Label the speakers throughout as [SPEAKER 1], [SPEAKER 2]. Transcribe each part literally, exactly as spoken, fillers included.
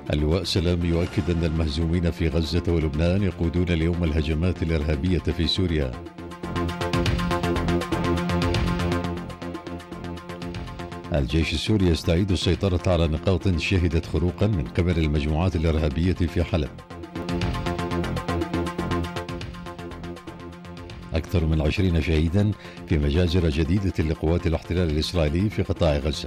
[SPEAKER 1] اللواء سلام يؤكد أن المهزومين في غزة ولبنان يقودون اليوم الهجمات الإرهابية في سوريا. الجيش السوري يستعيد السيطرة على نقاط شهدت خروقا من قبل المجموعات الإرهابية في حلب. أكثر من عشرين شهيدا في مجازر جديدة لقوات الاحتلال الإسرائيلي في قطاع غزة.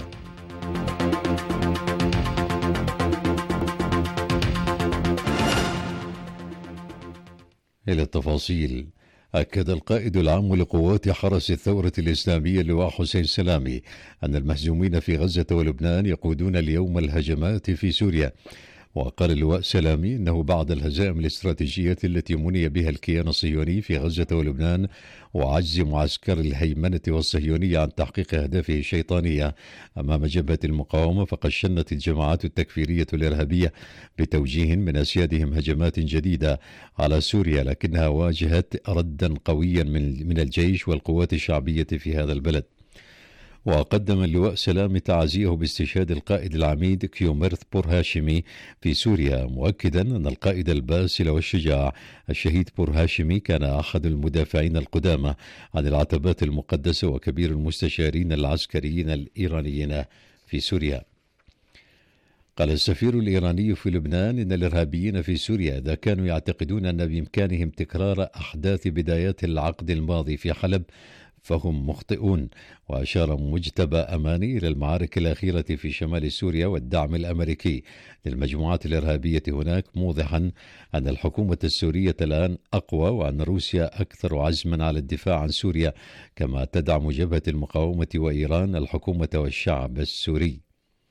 [SPEAKER 1] إلى التفاصيل. أكد القائد العام لقوات حرس الثورة الإسلامية اللواء حسين سلامي أن المهزومين في غزة ولبنان يقودون اليوم الهجمات في سوريا. وقال اللواء سلامي أنه بعد الهزائم الاستراتيجية التي مني بها الكيان الصهيوني في غزة ولبنان وعجز معسكر الهيمنة والصهيونية عن تحقيق أهدافه الشيطانية أمام جبهة المقاومة، فقد شنت الجماعات التكفيرية الإرهابية بتوجيه من أسيادهم هجمات جديدة على سوريا، لكنها واجهت ردا قويا من الجيش والقوات الشعبية في هذا البلد. وقدم اللواء سلام تعازيه باستشهاد القائد العميد كيوميرث بور هاشمي في سوريا، مؤكدا أن القائد الباسل والشجاع الشهيد بور هاشمي كان أحد المدافعين القدامى عن العتبات المقدسة وكبير المستشارين العسكريين الإيرانيين في سوريا. قال السفير الإيراني في لبنان إن الإرهابيين في سوريا إذا كانوا يعتقدون أن بإمكانهم تكرار أحداث بدايات العقد الماضي في حلب فهم مخطئون. وأشار مجتبى أماني إلى المعارك الأخيرة في شمال سوريا والدعم الأمريكي للمجموعات الإرهابية هناك، موضحا أن الحكومة السورية الآن أقوى وأن روسيا أكثر عزما على الدفاع عن سوريا، كما تدعم جبهة المقاومة وإيران الحكومة والشعب السوري.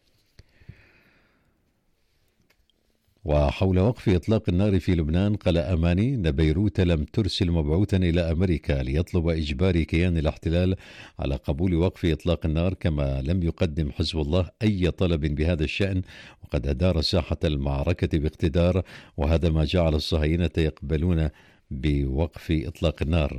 [SPEAKER 1] وحول وقف إطلاق النار في لبنان، قال أماني أن بيروت لم ترسل مبعوثا إلى أمريكا ليطلب إجبار كيان الاحتلال على قبول وقف إطلاق النار، كما لم يقدم حزب الله أي طلب بهذا الشأن، وقد أدار ساحة المعركة باقتدار، وهذا ما جعل الصهاينة يقبلون بوقف إطلاق النار.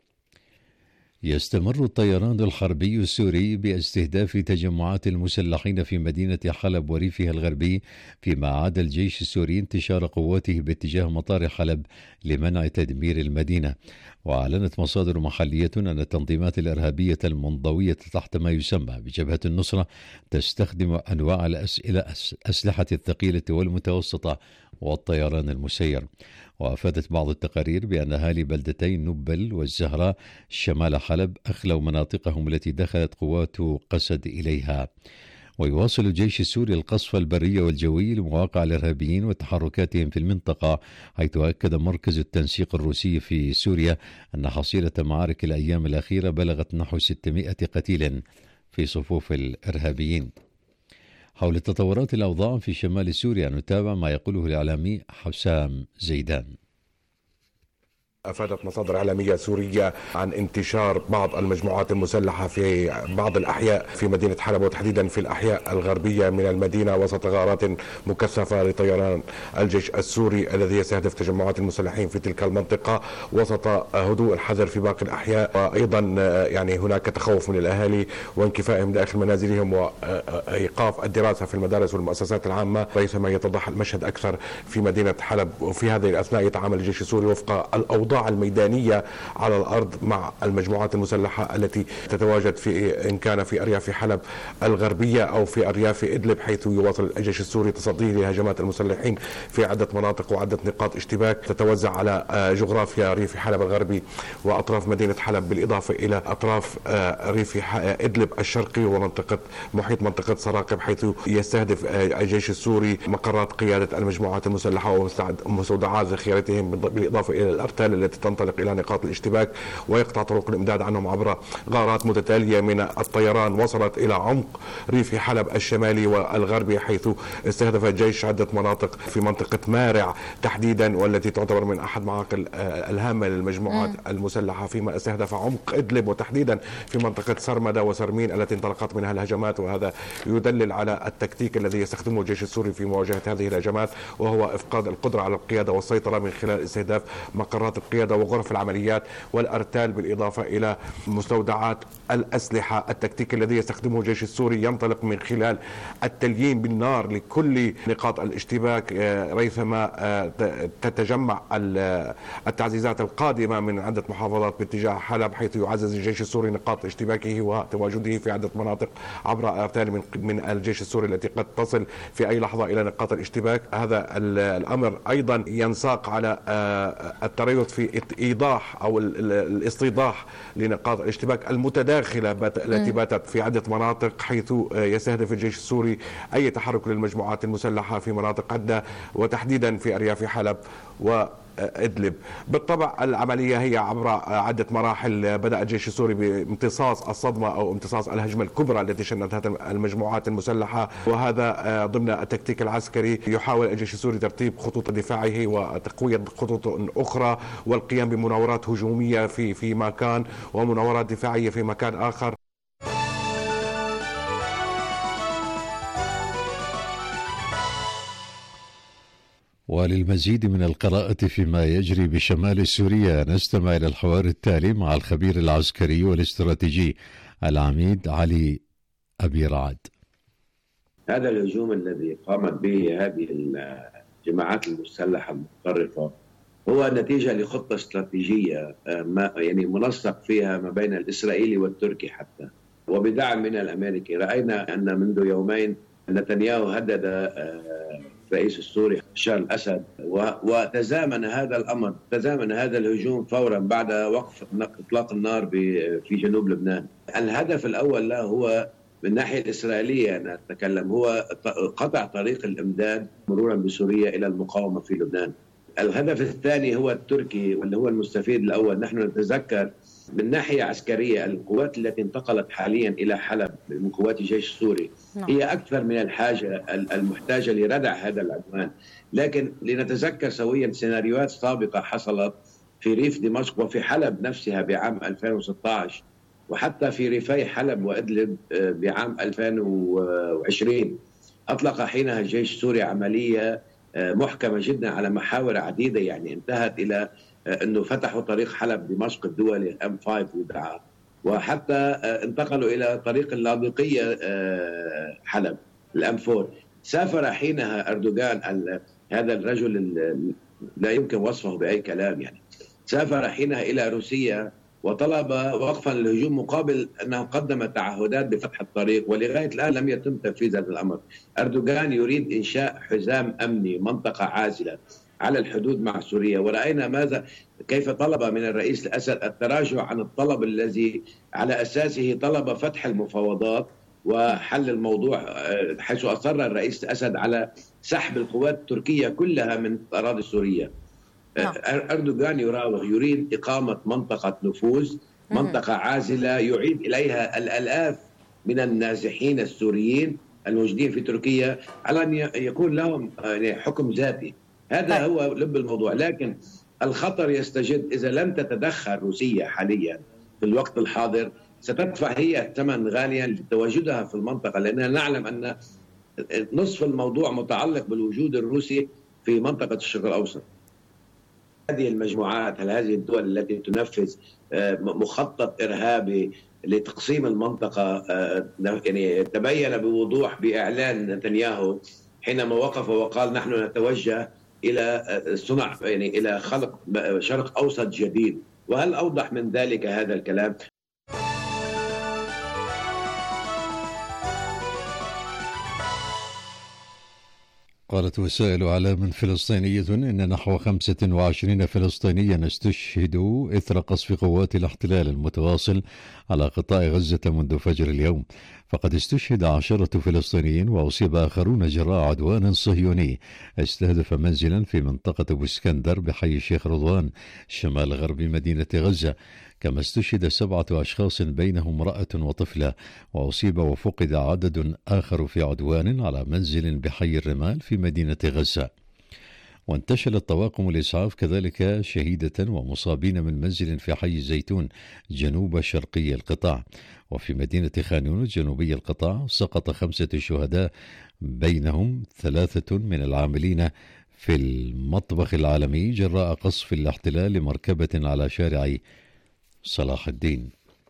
[SPEAKER 1] يستمر الطيران الحربي السوري باستهداف تجمعات المسلحين في مدينة حلب وريفها الغربي، فيما عاد الجيش السوري انتشار قواته باتجاه مطار حلب لمنع تدمير المدينة. وأعلنت مصادر محلية أن التنظيمات الإرهابية المنضوية تحت ما يسمى بجبهة النصرة تستخدم أنواع الأسئلة أسلحة الثقيلة والمتوسطة والطيران المسير. وأفادت بعض التقارير بأن أهالي بلدتين نبل والزهراء شمال حلب أخلوا مناطقهم التي دخلت قوات قسد إليها. ويواصل الجيش السوري القصف البري والجوي لمواقع الإرهابيين وتحركاتهم في المنطقة، حيث أكد مركز التنسيق الروسي في سوريا أن حصيلة معارك الأيام الأخيرة بلغت نحو ستمائة قتيل في صفوف الإرهابيين. حول تطورات الأوضاع في شمال سوريا نتابع ما يقوله الإعلامي حسام زيدان.
[SPEAKER 2] أفادت مصادر إعلامية سورية عن انتشار بعض المجموعات المسلحة في بعض الأحياء في مدينة حلب، وتحديدا في الأحياء الغربية من المدينة، وسط غارات مكثفة لطيران الجيش السوري الذي يستهدف تجمعات المسلحين في تلك المنطقة، وسط هدوء الحذر في باقي الأحياء. وأيضا يعني هناك تخوف من الأهالي وانكفائهم داخل منازلهم وإيقاف الدراسة في المدارس والمؤسسات العامة، ريثما يتضح المشهد أكثر في مدينة حلب. وفي هذه الأثناء يتعامل الجيش السوري وفق الأوضاع الميدانية على الأرض مع المجموعات المسلحة التي تتواجد في إن كان في أرياف حلب الغربية أو في أرياف إدلب، حيث يواصل الجيش السوري تصديه لهجمات المسلحين في عدة مناطق وعدة نقاط اشتباك تتوزع على جغرافيا ريف حلب الغربي وأطراف مدينة حلب، بالإضافة إلى أطراف ريف إدلب الشرقي ومنطقة محيط منطقة سراقب، حيث يستهدف الجيش السوري مقرات قيادة المجموعات المسلحة ومستودعات ذخيرتهم، بالإضافة إلى الأرتال التي تنطلق إلى نقاط الاشتباك، ويقطع طرق الإمداد عنهم عبر غارات متتالية من الطيران وصلت إلى عمق ريف حلب الشمالي والغربي، حيث استهدف الجيش عدة مناطق في منطقة مارع تحديدا، والتي تعتبر من أحد معاقل الهامة للمجموعات م. المسلحة، فيما استهدف عمق إدلب وتحديدا في منطقة سرمدة وسرمين التي انطلقت منها الهجمات. وهذا يدلل على التكتيك الذي يستخدمه الجيش السوري في مواجهة هذه الهجمات، وهو إفقاد القدرة على القيادة والسيطرة من خلال استهداف مقرات القيادة وغرف العمليات والأرتال، بالإضافة إلى مستودعات الأسلحة. التكتيك الذي يستخدمه الجيش السوري ينطلق من خلال التليين بالنار لكل نقاط الاشتباك ريثما تتجمع التعزيزات القادمة من عدة محافظات باتجاه حلب، حيث يعزز الجيش السوري نقاط اشتباكه وتواجده في عدة مناطق عبر أرتال من من الجيش السوري التي قد تصل في أي لحظة إلى نقاط الاشتباك. هذا الأمر أيضا ينساق على التريث في إيضاح أو الاستيضاح لنقاط الاشتباك المتداخلة التي باتت في عدة مناطق، حيث يستهدف الجيش السوري أي تحرك للمجموعات المسلحة في مناطق عدة وتحديدا في أرياف حلب وإدلب. بالطبع العملية هي عبر عدة مراحل. بدأ الجيش السوري بامتصاص الصدمة أو امتصاص الهجمة الكبرى التي شنتها المجموعات المسلحة، وهذا ضمن التكتيك العسكري. يحاول الجيش السوري ترتيب خطوط دفاعه وتقوية خطوط أخرى والقيام بمناورات هجومية في في مكان ومناورات دفاعية في مكان آخر.
[SPEAKER 1] وللمزيد من القراءة فيما يجري بشمال سوريا نستمع إلى الحوار التالي مع الخبير العسكري والاستراتيجي العميد علي أبي رعد.
[SPEAKER 3] هذا الهجوم الذي قامت به هذه الجماعات المسلحة المتطرفة هو نتيجة لخطة استراتيجية ما يعني منسق فيها ما بين الإسرائيلي والتركي حتى وبدعم من الأمريكي. رأينا أن منذ يومين نتنياهو هدد الرئيس السوري بشار الأسد، وتزامن هذا الأمر تزامن هذا الهجوم فورا بعد وقف إطلاق النار في جنوب لبنان. الهدف الأول له هو من الناحية الإسرائيلية أنا أتكلم هو قطع طريق الإمداد مرورا بسوريا إلى المقاومة في لبنان. الهدف الثاني هو التركي واللي هو المستفيد الأول. نحن نتذكر من ناحية عسكرية القوات التي انتقلت حاليا إلى حلب من قوات الجيش السوري هي أكثر من الحاجة المحتاجة لردع هذا العدوان. لكن لنتذكر سويا سيناريوهات سابقة حصلت في ريف دمشق وفي حلب نفسها بعام ألفين وستة عشر وحتى في ريفي حلب وإدلب بعام ألفين وعشرين. أطلق حينها الجيش السوري عملية محكمة جدا على محاور عديدة، يعني انتهت إلى أنه فتحوا طريق حلب دمشق الدولي الام خمسة يدعى، وحتى انتقلوا إلى طريق اللاذقية حلب الام أربعة. سافر حينها أردوغان هذا الرجل لا يمكن وصفه بأي كلام، يعني سافر حينها إلى روسيا وطلب وقفا للهجوم مقابل أنه قدم تعهدات بفتح الطريق، ولغاية الآن لم يتم تنفيذ هذا الأمر. أردوغان يريد إنشاء حزام أمني منطقة عازلة على الحدود مع سوريا، ورأينا ماذا كيف طلب من الرئيس الأسد التراجع عن الطلب الذي على أساسه طلب فتح المفاوضات وحل الموضوع، حيث أصر الرئيس الأسد على سحب القوات التركية كلها من الأراضي السورية. أردوغان يراوغ يريد إقامة منطقة نفوذ، منطقة عازلة يعيد إليها الآلاف من النازحين السوريين الموجودين في تركيا على أن يكون لهم حكم ذاتي. هذا هو لب الموضوع. لكن الخطر يستجد إذا لم تتدخل روسيا حاليا في الوقت الحاضر، ستدفع هي ثمن غاليا لتواجدها في المنطقة، لأننا نعلم أن نصف الموضوع متعلق بالوجود الروسي في منطقة الشرق الأوسط. هذه المجموعات هل هذه الدول التي تنفذ مخطط إرهابي لتقسيم المنطقة، يعني تبين بوضوح بإعلان نتنياهو حينما وقف وقال نحن نتوجه إلى صنع يعني إلى خلق شرق أوسط جديد. وهل أوضح من ذلك هذا الكلام؟
[SPEAKER 1] قالت وسائل إعلام فلسطينية إن نحو خمسة وعشرين فلسطينيا استشهدوا إثر قصف قوات الاحتلال المتواصل على قطاع غزة منذ فجر اليوم، فقد استشهد عشرة فلسطينيين وأصيب آخرون جراء عدوان صهيوني استهدف منزلا في منطقة أبو اسكندر بحي الشيخ رضوان شمال غرب مدينة غزة، كما استشهد سبعة أشخاص بينهم امرأة وطفلة، وأصيب وفقد عدد آخر في عدوان على منزل بحي الرمال في مدينة غزة. وانتشلت طواقم الإسعاف كذلك شهيدة ومصابين من منزل في حي الزيتون جنوب شرقي القطاع. وفي مدينة خان يونس جنوبي القطاع سقط خمسة شهداء بينهم ثلاثة من العاملين في المطبخ العالمي جراء قصف الاحتلال لمركبة على شارع صلاح الدين.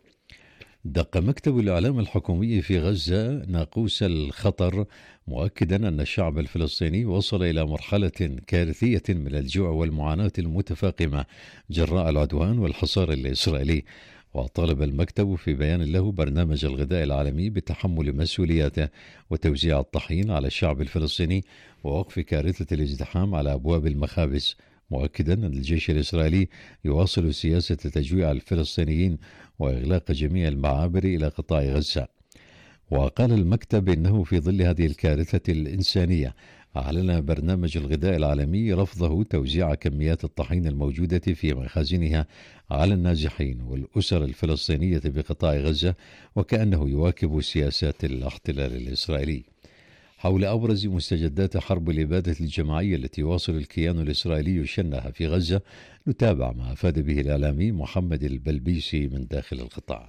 [SPEAKER 1] دق مكتب الإعلام الحكومي في غزة ناقوس الخطر، مؤكدا أن الشعب الفلسطيني وصل إلى مرحلة كارثية من الجوع والمعاناة المتفاقمة جراء العدوان والحصار الإسرائيلي. وطالب المكتب في بيان له برنامج الغذاء العالمي بتحمل مسؤولياته وتوزيع الطحين على الشعب الفلسطيني ووقف كارثة الازدحام على أبواب المخابز، مؤكدا أن الجيش الإسرائيلي يواصل سياسة تجويع الفلسطينيين وإغلاق جميع المعابر إلى قطاع غزة. وقال المكتب إنه في ظل هذه الكارثة الإنسانية أعلن برنامج الغذاء العالمي رفضه توزيع كميات الطحين الموجودة في مخازنها على النازحين والأسر الفلسطينية بقطاع غزة، وكأنه يواكب سياسات الاحتلال الإسرائيلي. حول أبرز مستجدات حرب الإبادة الجماعية التي يواصل الكيان الإسرائيلي شنها في غزة، نتابع ما أفاد به الإعلامي محمد البلبيسي من داخل القطاع.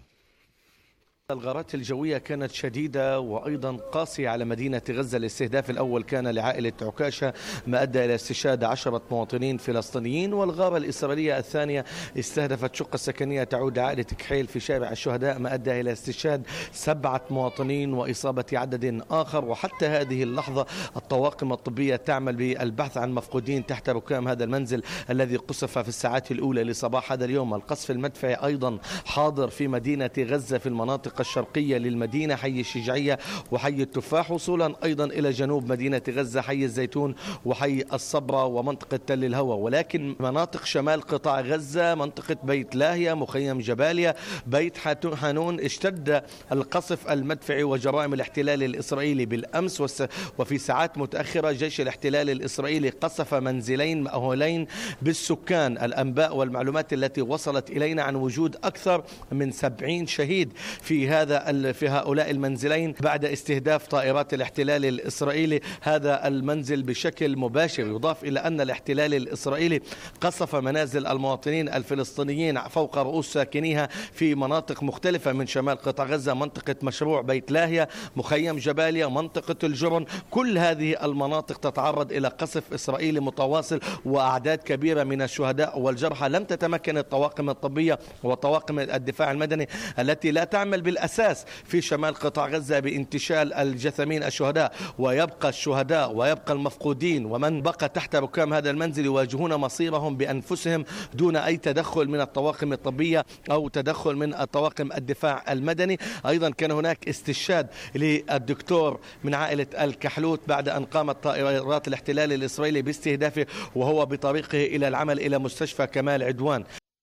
[SPEAKER 4] الغارات الجوية كانت شديدة وأيضا قاسية على مدينة غزة. الاستهداف الأول كان لعائلة عكاشة ما أدى إلى استشهاد عشرة مواطنين فلسطينيين، والغارة الإسرائيلية الثانية استهدفت شقة سكنية تعود لعائلة كحيل في شارع الشهداء ما أدى إلى استشهاد سبعة مواطنين وإصابة عدد آخر. وحتى هذه اللحظة الطواقم الطبية تعمل بالبحث عن مفقودين تحت ركام هذا المنزل الذي قصف في الساعات الأولى لصباح هذا اليوم. القصف المدفعي أيضا حاضر في مدينة غزة في المناطق الشرقية للمدينة، حي الشجاعية وحي التفاح، وصولا أيضا إلى جنوب مدينة غزة حي الزيتون وحي الصبرة ومنطقة تل الهوى. ولكن مناطق شمال قطاع غزة، منطقة بيت لاهيا، مخيم جباليا، بيت حانون، اشتد القصف المدفعي وجرائم الاحتلال الإسرائيلي بالأمس. وفي ساعات متأخرة جيش الاحتلال الإسرائيلي قصف منزلين مأهولين بالسكان. الأنباء والمعلومات التي وصلت إلينا عن وجود أكثر من سبعين شهيد في هذا في هؤلاء المنزلين بعد استهداف طائرات الاحتلال الإسرائيلي هذا المنزل بشكل مباشر. يضاف إلى أن الاحتلال الإسرائيلي قصف منازل المواطنين الفلسطينيين فوق رؤوس ساكنيها في مناطق مختلفة من شمال قطاع غزة، منطقة مشروع بيت لاهيا، مخيم جباليا، منطقة الجرن. كل هذه المناطق تتعرض إلى قصف إسرائيلي متواصل وأعداد كبيرة من الشهداء والجرحى. لم تتمكن الطواقم الطبية وطواقم الدفاع المدني التي لا تعمل بالأساس في شمال قطاع غزة بانتشال الجثمين الشهداء، ويبقى الشهداء ويبقى المفقودين ومن بقى تحت ركام هذا المنزل يواجهون مصيرهم بأنفسهم دون أي تدخل من الطواقم الطبية أو تدخل من الطواقم الدفاع المدني. أيضا كان هناك استشهاد للدكتور من عائلة الكحلوت بعد أن قامت طائرات الاحتلال الإسرائيلي باستهدافه وهو بطريقه إلى العمل إلى مستشفى كمال عدوان.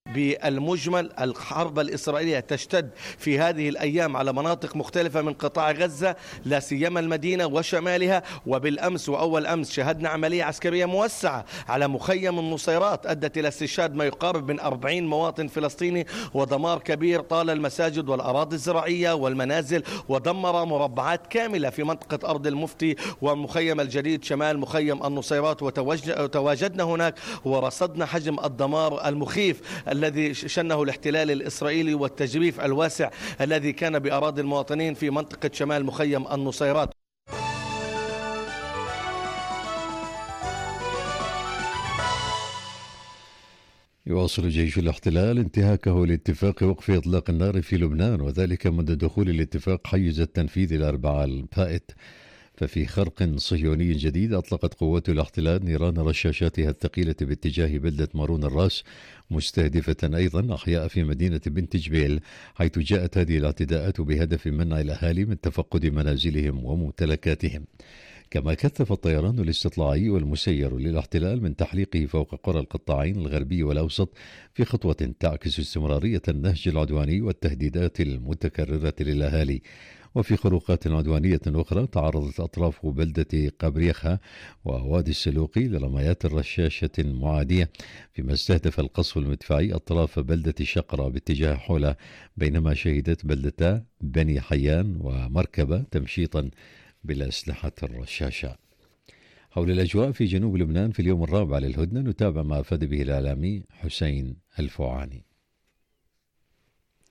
[SPEAKER 4] بالمجمل الحرب الإسرائيلية تشتد في هذه الأيام على مناطق مختلفة من قطاع غزة، لا سيما المدينة وشمالها. وبالأمس وأول أمس شهدنا عملية عسكرية موسعة على مخيم النصيرات أدت إلى استشهاد ما يقارب من أربعين مواطن فلسطيني ودمار كبير طال المساجد والأراضي الزراعية والمنازل، ودمر مربعات كاملة في منطقة أرض المفتي والمخيم الجديد شمال مخيم النصيرات. وتواجدنا هناك ورصدنا حجم الدمار المخيف الذي شنه الاحتلال الإسرائيلي والتجريف الواسع الذي كان بأراضي المواطنين في منطقة شمال مخيم النصيرات.
[SPEAKER 1] يواصل جيش الاحتلال انتهاكه لاتفاق وقف إطلاق النار في لبنان، وذلك منذ دخول الاتفاق حيز التنفيذ الأربعاء الفائت. ففي خرق صهيوني جديد أطلقت قوات الاحتلال نيران رشاشاتها الثقيلة باتجاه بلدة مارون الراس، مستهدفة أيضا أحياء في مدينة بنت جبيل، حيث جاءت هذه الاعتداءات بهدف منع الأهالي من تفقد منازلهم وممتلكاتهم. كما كثف الطيران الاستطلاعي والمسير للاحتلال من تحليقه فوق قرى القطاعين الغربي والأوسط في خطوة تعكس استمرارية النهج العدواني والتهديدات المتكررة للأهالي. وفي خروقات عدوانية أخرى تعرضت أطراف بلدة قبريخة ووادي السلوقي لرميات رشاشة معادية، فيما استهدف القصف المدفعي أطراف بلدة شقرة باتجاه حولة، بينما شهدت بلدتا بني حيان ومركبة تمشيطا بالأسلحة الرشاشة. حول الأجواء في جنوب لبنان في اليوم الرابع للهدنة، نتابع ما أفاد به الإعلامي حسين الفوعاني.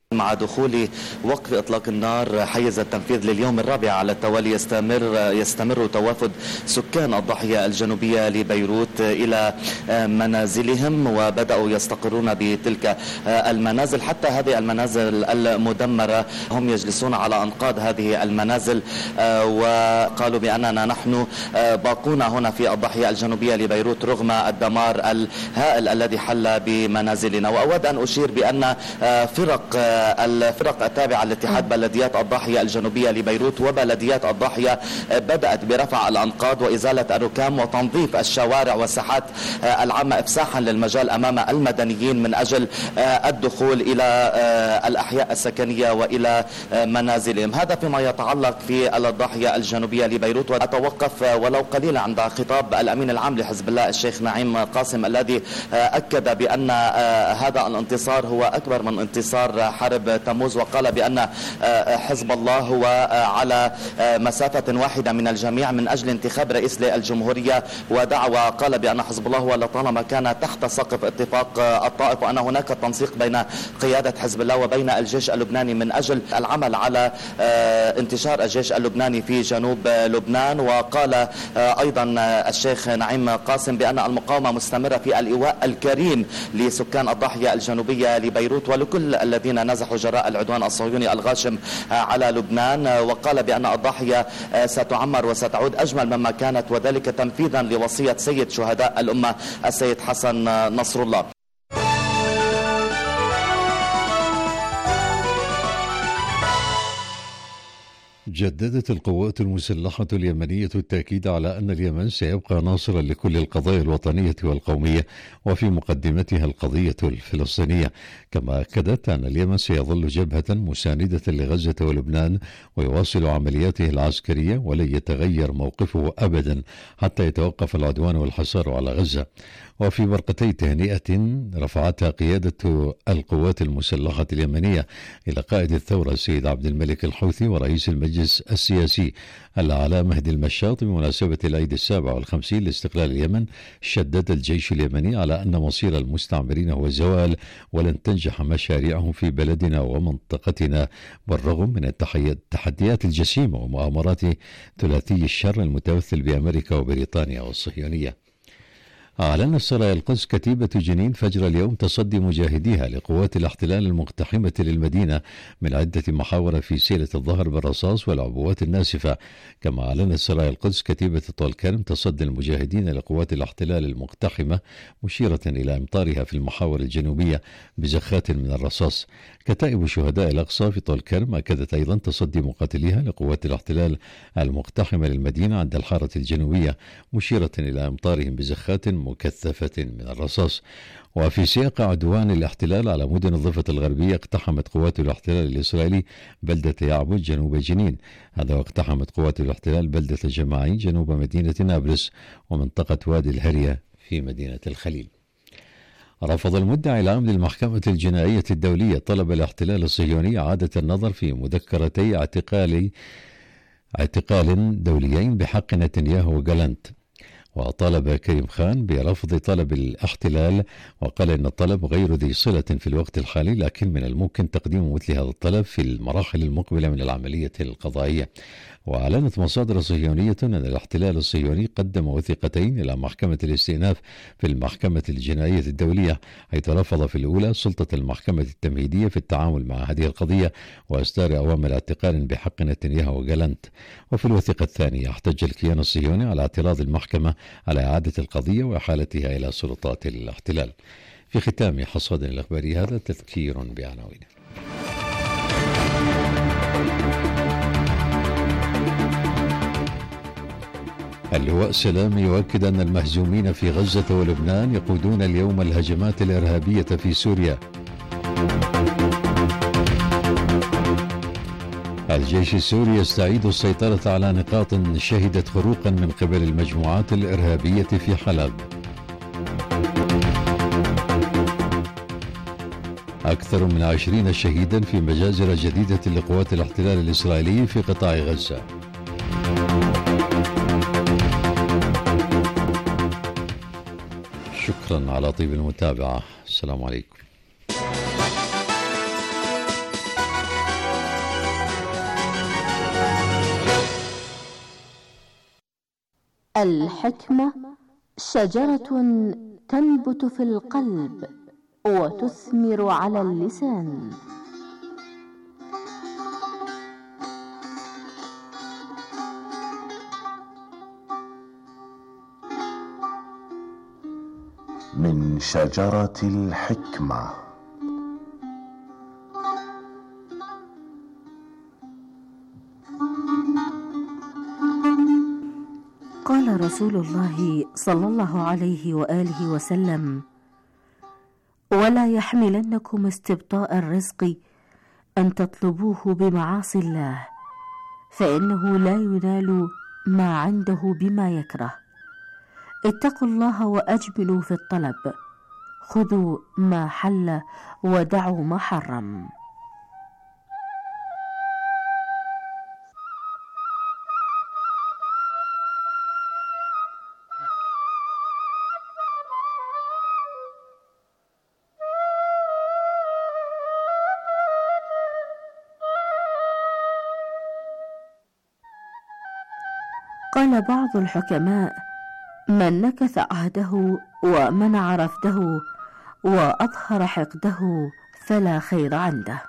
[SPEAKER 5] مع دخول وقف إطلاق النار حيز التنفيذ لليوم الرابع على التوالي يستمر يستمر توافد سكان الضاحية الجنوبية لبيروت إلى منازلهم، وبدأوا يستقرون بتلك المنازل. حتى هذه المنازل المدمرة هم يجلسون على أنقاض هذه المنازل، وقالوا بأننا نحن باقون هنا في الضاحية الجنوبية لبيروت رغم الدمار الهائل الذي حل بمنازلنا. وأود أن أشير بأن فرق الفرق التابعة لاتحاد بلديات الضاحية الجنوبية لبيروت وبلديات الضاحية بدأت برفع الأنقاض وإزالة الركام وتنظيف الشوارع والساحات العامة إفساحا للمجال أمام المدنيين من أجل الدخول إلى الأحياء السكنية وإلى منازلهم. هذا فيما يتعلق في الضاحية الجنوبية لبيروت. وأتوقف ولو قليلا عند خطاب الأمين العام لحزب الله الشيخ نعيم قاسم الذي أكد بأن هذا الانتصار هو أكبر من انتصار حرب تموز، وقال بأن حزب الله هو على مسافة واحدة من الجميع من أجل انتخاب رئيس للجمهورية. ودعا وقال بأن حزب الله هو لطالما كان تحت سقف اتفاق الطائف، وأن هناك تنسيق بين قيادة حزب الله وبين الجيش اللبناني من أجل العمل على انتشار الجيش اللبناني في جنوب لبنان. وقال أيضا الشيخ نعيم قاسم بأن المقاومة مستمرة في الإيواء الكريم لسكان الضاحية الجنوبية لبيروت ولكل الذين نزحوا جراء العدوان الصهيوني الغاشم على لبنان. وقال بأن الضاحية ستعمر وستعود أجمل مما كانت، وذلك تنفيذا لوصية سيد شهداء الأمة السيد حسن نصر الله.
[SPEAKER 1] جددت القوات المسلحة اليمنية التأكيد على أن اليمن سيبقى ناصرا لكل القضايا الوطنية والقومية وفي مقدمتها القضية الفلسطينية، كما أكدت أن اليمن سيظل جبهة مساندة لغزة ولبنان ويواصل عملياته العسكرية ولن يتغير موقفه أبدا حتى يتوقف العدوان والحصار على غزة. وفي ورقتي تهنئة رفعتها قيادة القوات المسلحة اليمنية إلى قائد الثورة السيد عبد الملك الحوثي ورئيس المجلس السياسي الأعلى مهدي المشاط بمناسبة العيد السابع والخمسين لاستقلال اليمن، شدد الجيش اليمني على أن مصير المستعمرين هو الزوال ولن تنجح مشاريعهم في بلدنا ومنطقتنا بالرغم من التحديات الجسيمة ومؤامرات ثلاثي الشر المتمثل بأمريكا وبريطانيا والصهيونية. أعلن سرايا القدس كتيبة جنين فجر اليوم تصدي مجاهديها لقوات الاحتلال المقتحمة للمدينة من عدة محاور في سيلة الظهر بالرصاص والعبوات الناسفة. كما أعلنت سرايا القدس كتيبة طول كرم تصدي المجاهدين لقوات الاحتلال المقتحمة مشيرة إلى إمطارها في المحاور الجنوبية بزخات من الرصاص. كتائب شهداء الأقصى في طول كرم أكدت أيضا تصدي مقاتليها لقوات الاحتلال المقتحمة للمدينة عند الحارة الجنوبية مشيرة إلى إمطارهم بزخات مكثفة من الرصاص. وفي سياق عدوان الاحتلال على مدن الضفة الغربية اقتحمت قوات الاحتلال الإسرائيلي بلدة يعبد جنوب جنين، هذا واقتحمت قوات الاحتلال بلدة جماعين جنوب مدينة نابلس ومنطقة وادي الهرية في مدينة الخليل. رفض المدعي العام للمحكمة الجنائية الدولية طلب الاحتلال الصهيوني إعادة النظر في مذكرتي اعتقال اعتقال دوليين بحق نتنياهو وجالانت. وطالب كريم خان برفض طلب الاحتلال وقال إن الطلب غير ذي صلة في الوقت الحالي، لكن من الممكن تقديم مثل هذا الطلب في المراحل المقبلة من العملية القضائية. وأعلنت مصادر صهيونية أن الاحتلال الصهيوني قدم وثيقتين إلى محكمة الاستئناف في المحكمة الجنائية الدولية، حيث رفض في الأولى سلطة المحكمة التمهيدية في التعامل مع هذه القضية وإصدار أوامر اعتقال بحق نتنياهو وجالانت. وفي الوثيقة الثانية احتج الكيان الصهيوني على اعتراض المحكمة على إعادة القضية وإحالتها إلى سلطات الاحتلال. في ختام حصاد الأخباري هذا تذكير بعناوينه. اللواء سلام يؤكد أن المهزومين في غزة ولبنان يقودون اليوم الهجمات الإرهابية في سوريا. الجيش السوري يستعيد السيطرة على نقاط شهدت خروقا من قبل المجموعات الإرهابية في حلب. أكثر من عشرين شهيدا في مجازر جديدة لقوات الاحتلال الإسرائيلي في قطاع غزة. شكرا على طيب المتابعة. السلام عليكم.
[SPEAKER 6] الحكمة شجرة تنبت في القلب وتثمر على اللسان.
[SPEAKER 7] من شجرة الحكمة.
[SPEAKER 6] قال رسول الله صلى الله عليه وآله وسلم: ولا يحملنكم استبطاء الرزق أن تطلبوه بمعاصي الله، فإنه لا ينال ما عنده بما يكره. اتقوا الله وأجملوا في الطلب، خذوا ما حل ودعوا ما حرم. قال بعض الحكماء: من نكث عهده ومنع رفده وأظهر حقده فلا خير عنده.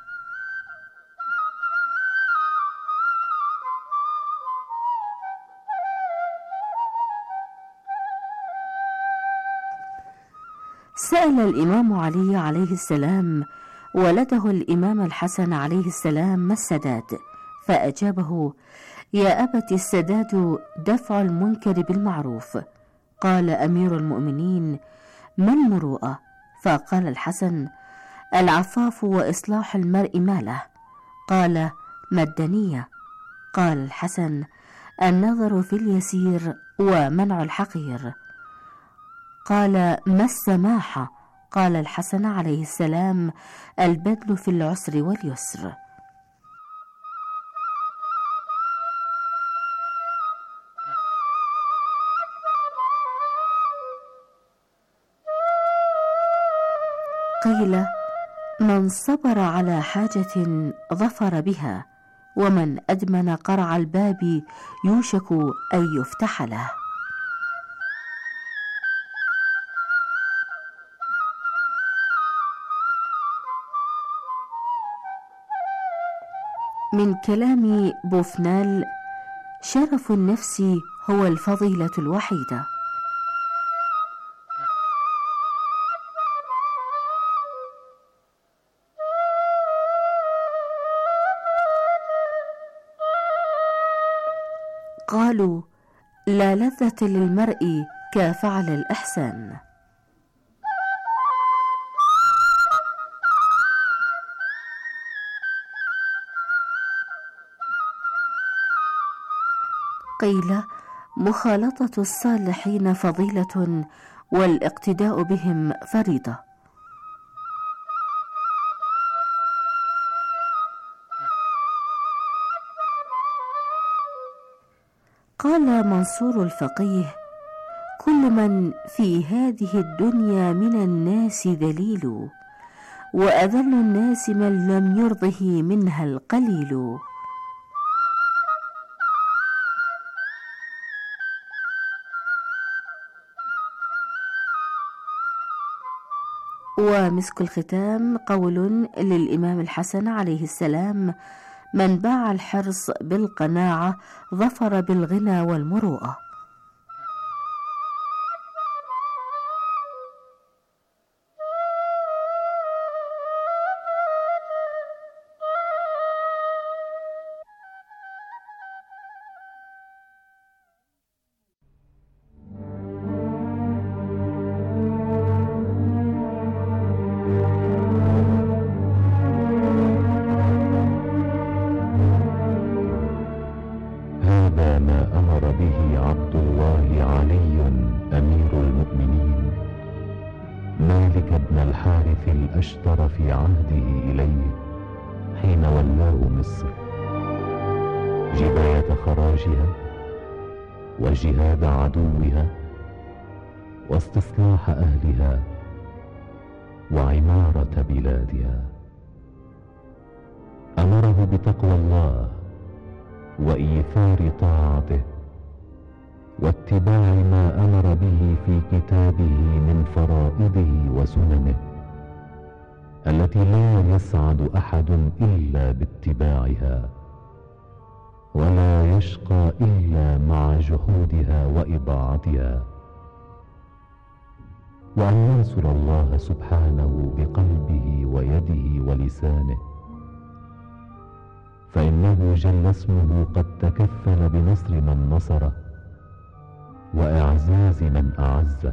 [SPEAKER 6] سأل الإمام علي عليه السلام ولده الإمام الحسن عليه السلام ما السداد، فأجابه: يا أبت السداد دفع المنكر بالمعروف. قال أمير المؤمنين: ما المروءة؟ فقال الحسن: العفاف وإصلاح المرء ماله. قال: ما الدنية؟ قال الحسن: النظر في اليسير ومنع الحقير. قال: ما السماحة؟ قال الحسن عليه السلام: البذل في العسر واليسر. قيل: من صبر على حاجة ظفر بها، ومن أدمن قرع الباب يوشك أن يفتح له. من كلام بوفنال: شرف النفس هو الفضيلة الوحيدة. قالوا: لا لذة للمرء كفعل الإحسان. قيل: مخالطة الصالحين فضيلة والاقتداء بهم فريضة. قال منصور الفقيه: كل من في هذه الدنيا من الناس ذليل، وأذل الناس من لم يرضه منها القليل. ومسك الختام قول للإمام الحسن عليه السلام: من باع الحرص بالقناعة ظفر بالغنى والمروءة.
[SPEAKER 1] أشتر في عهده إليه حين ولاه مصر جباية خراجها وجهاد عدوها واستصلاح أهلها وعمارة بلادها. أمره بتقوى الله وإيثار طاعته
[SPEAKER 8] واتباع ما أمر به في كتابه من فرائضه وسننه التي لا يسعد أحد إلا باتباعها، ولا يشقى إلا مع جحودها وإضاعتها، وأن ينصر الله سبحانه بقلبه ويده ولسانه، فإنه جل اسمه قد تكفل بنصر من نصره وإعزاز من أعزه،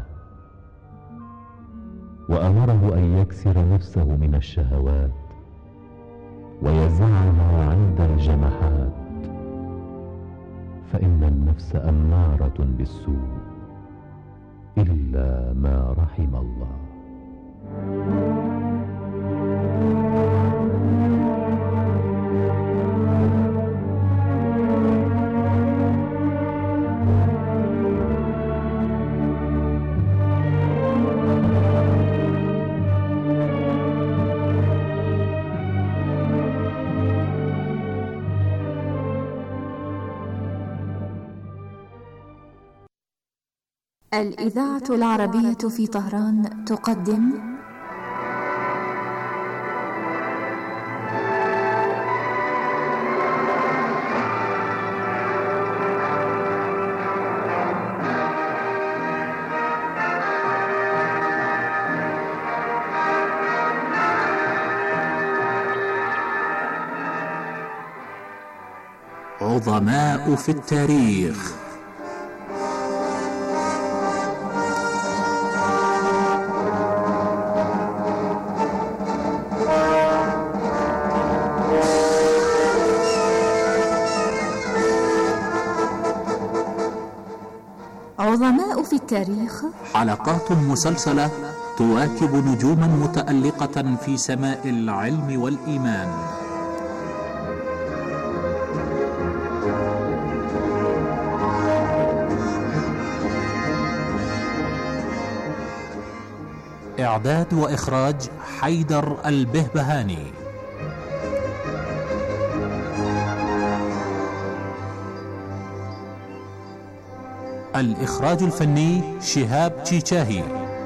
[SPEAKER 8] وأمره أن يكسر نفسه من الشهوات ويزعها عند الجمحات، فإن النفس أمارة بالسوء إلا ما رحم الله.
[SPEAKER 9] الإذاعة العربية في طهران تقدم
[SPEAKER 10] عظماء في التاريخ.
[SPEAKER 9] عظماء في التاريخ،
[SPEAKER 10] حلقات مسلسلة تواكب نجوما متألقة في سماء العلم والإيمان. إعداد وإخراج حيدر البهبهاني. الإخراج الفني شهاب تشيشاهي.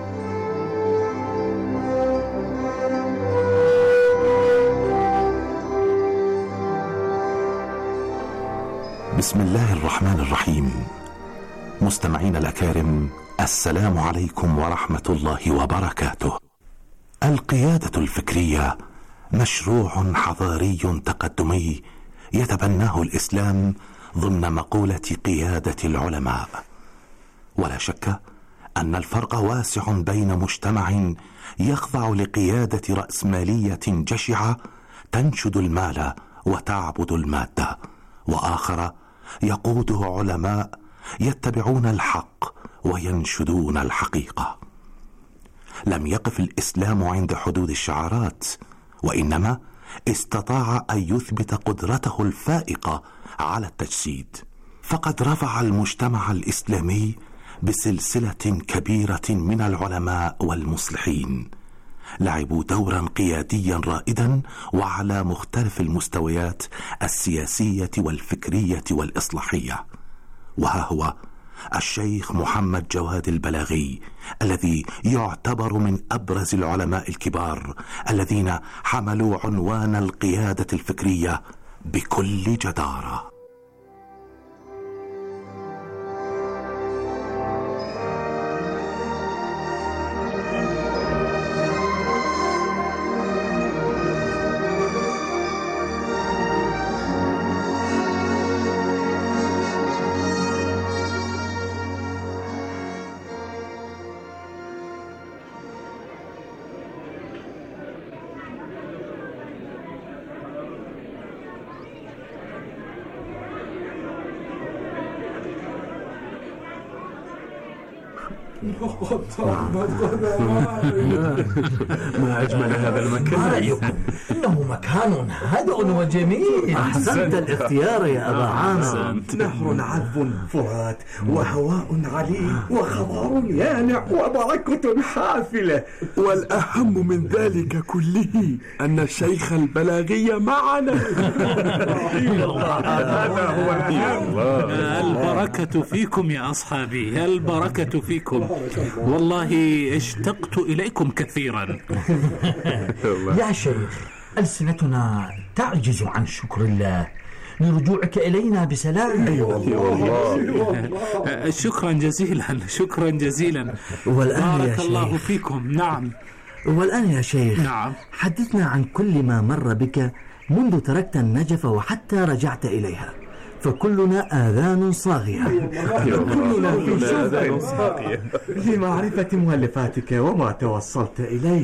[SPEAKER 11] بسم الله الرحمن الرحيم. مستمعين الأكارم، السلام عليكم ورحمة الله وبركاته. القيادة الفكرية مشروع حضاري تقدمي يتبناه الإسلام ضمن مقولة قيادة العلماء، ولا شك أن الفرق واسع بين مجتمع يخضع لقيادة رأسمالية جشعة تنشد المال وتعبد المادة، وآخر يقوده علماء يتبعون الحق وينشدون الحقيقة. لم يقف الإسلام عند حدود الشعارات، وإنما استطاع أن يثبت قدرته الفائقة على التجسيد، فقد رفع المجتمع الإسلامي بسلسلة كبيرة من العلماء والمصلحين، لعبوا دورا قياديا رائدا وعلى مختلف المستويات السياسية والفكرية والإصلاحية. وها هو الشيخ محمد جواد البلاغي، الذي يعتبر من أبرز العلماء الكبار الذين حملوا عنوان القيادة الفكرية بكل جدارة.
[SPEAKER 12] ما أجمل هذا المكان.
[SPEAKER 13] ما رأيكم؟ إنه مكان هادئ وجميل.
[SPEAKER 12] أحسنت
[SPEAKER 13] الاختيار يا أبا عامر.
[SPEAKER 14] نهر عذب فرات وهواء عليل وخضار يانع وبركة حافلة.
[SPEAKER 12] والأهم من ذلك كله أن الشيخ البلاغي معنا.
[SPEAKER 14] هذا هو الأهم.
[SPEAKER 10] البركة فيكم يا أصحابي، البركة فيكم. والله اشتقت إليكم كثيرا.
[SPEAKER 13] يا شيخ، ألسنتنا تعجز عن شكر الله لرجوعك إلينا بسلام.
[SPEAKER 12] أي والله.
[SPEAKER 10] شكرا جزيلا، شكرا جزيلا.
[SPEAKER 13] والآن
[SPEAKER 10] بارك
[SPEAKER 13] يا شيخ
[SPEAKER 10] الله فيكم. نعم.
[SPEAKER 13] والآن يا شيخ،
[SPEAKER 10] نعم،
[SPEAKER 13] حدثنا عن كل ما مر بك منذ تركت النجف وحتى رجعت إليها، فكلنا آذان صاغية.
[SPEAKER 14] كلنا في شوق لمعرفة مؤلفاتك وما توصلت إليه.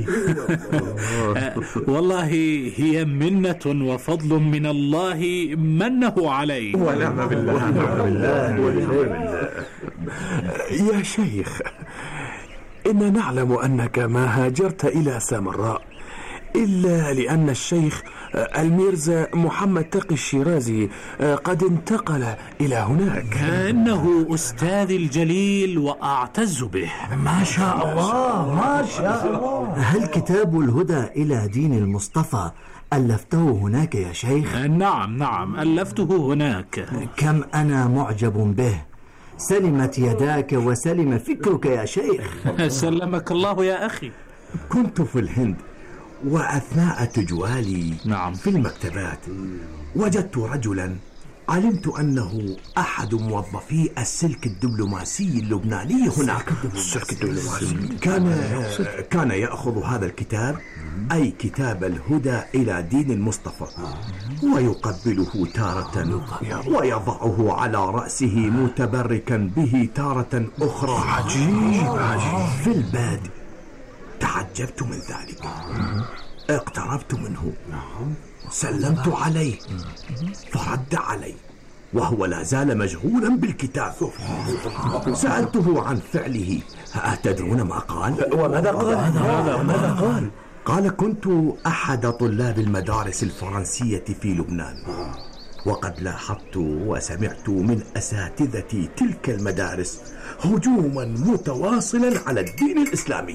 [SPEAKER 10] والله هي منة وفضل من الله منه علي.
[SPEAKER 14] ونعم بالله.
[SPEAKER 12] ونعم بالله. يا شيخ، إن نعلم أنك ما هاجرت إلى سامراء إلا لأن الشيخ الميرزا محمد تقي الشيرازي قد انتقل إلى هناك.
[SPEAKER 10] إنه أستاذي الجليل وأعتز به.
[SPEAKER 13] ما شاء الله، ما شاء الله. هل كتاب الهدى إلى دين المصطفى ألفته هناك يا شيخ؟
[SPEAKER 10] نعم نعم، ألفته هناك.
[SPEAKER 13] كم أنا معجب به. سلمت يداك وسلم فكرك يا شيخ.
[SPEAKER 10] سلمك الله يا أخي.
[SPEAKER 14] كنت في الهند، وأثناء تجوالي
[SPEAKER 10] نعم
[SPEAKER 14] في المكتبات وجدت رجلا علمت أنه أحد موظفي السلك الدبلوماسي اللبناني هناك.
[SPEAKER 12] السلك الدبلوماسي
[SPEAKER 14] كان كان يأخذ هذا الكتاب، أي كتاب الهدى إلى دين المصطفى، ويقبله تارة ويضعه على رأسه متبركا به تارة أخرى.
[SPEAKER 12] عجيب عجيب.
[SPEAKER 14] في البادئ تعجبت من ذلك، اقتربت منه، سلمت عليه فرد علي وهو لا زال مشغولا بالكتاب. سألته عن فعله. أتدرون ما قال؟
[SPEAKER 12] وماذا قال؟
[SPEAKER 14] ماذا قال؟ قال: كنت أحد طلاب المدارس الفرنسية في لبنان، وقد لاحظت وسمعت من أساتذة تلك المدارس هجوما متواصلا على الدين الإسلامي.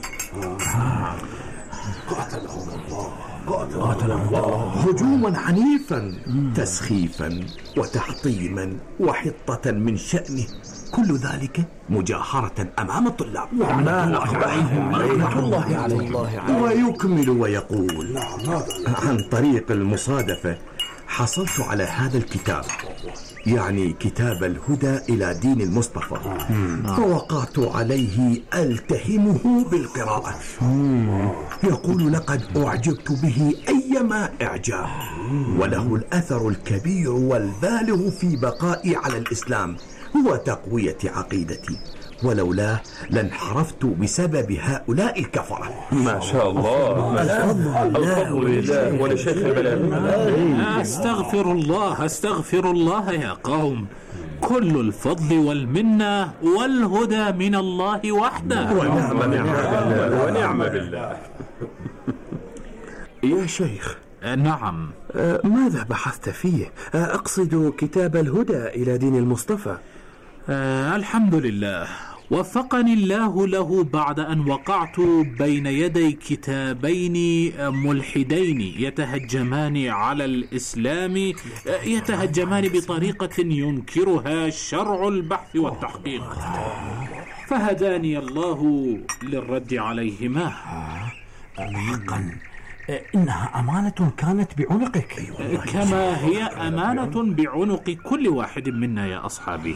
[SPEAKER 14] قاتلهم الله قاتلهم الله. هجوما عنيفا، تسخيفا وتحطيما وحطة من شأنه كل ذلك مجاهرة أمام الطلاب. ويكمل ويقول: عن طريق المصادفة حصلت على هذا الكتاب، يعني كتاب الهدى إلى دين المصطفى، فوقعت عليه ألتهمه بالقراءة. يقول: لقد أعجبت به أيما إعجاب، وله الأثر الكبير والبالغ في بقائي على الإسلام وتقوية عقيدتي، ولولاه لانحرفت بسبب هؤلاء الكفرة.
[SPEAKER 12] ما شاء الله. الفضل لله ولشيخ البلاغي.
[SPEAKER 10] أستغفر الله أستغفر الله يا قوم. كل الفضل والمنة والهدى من الله وحده.
[SPEAKER 12] ونعم بالله ونعم بالله. يا شيخ.
[SPEAKER 10] نعم.
[SPEAKER 12] ماذا بحثت فيه؟ أقصد كتاب الهدى إلى دين المصطفى.
[SPEAKER 10] آه الحمد لله، وفقني الله له بعد أن وقعت بين يدي كتابين ملحدين يتهجمان على الإسلام، يتهجمان بطريقة ينكرها شرع البحث والتحقيق، فهداني الله للرد عليهما.
[SPEAKER 13] حقا إنها أمانة كانت بعنقك،
[SPEAKER 10] كما هي أمانة بعنق كل واحد منا يا أصحابي.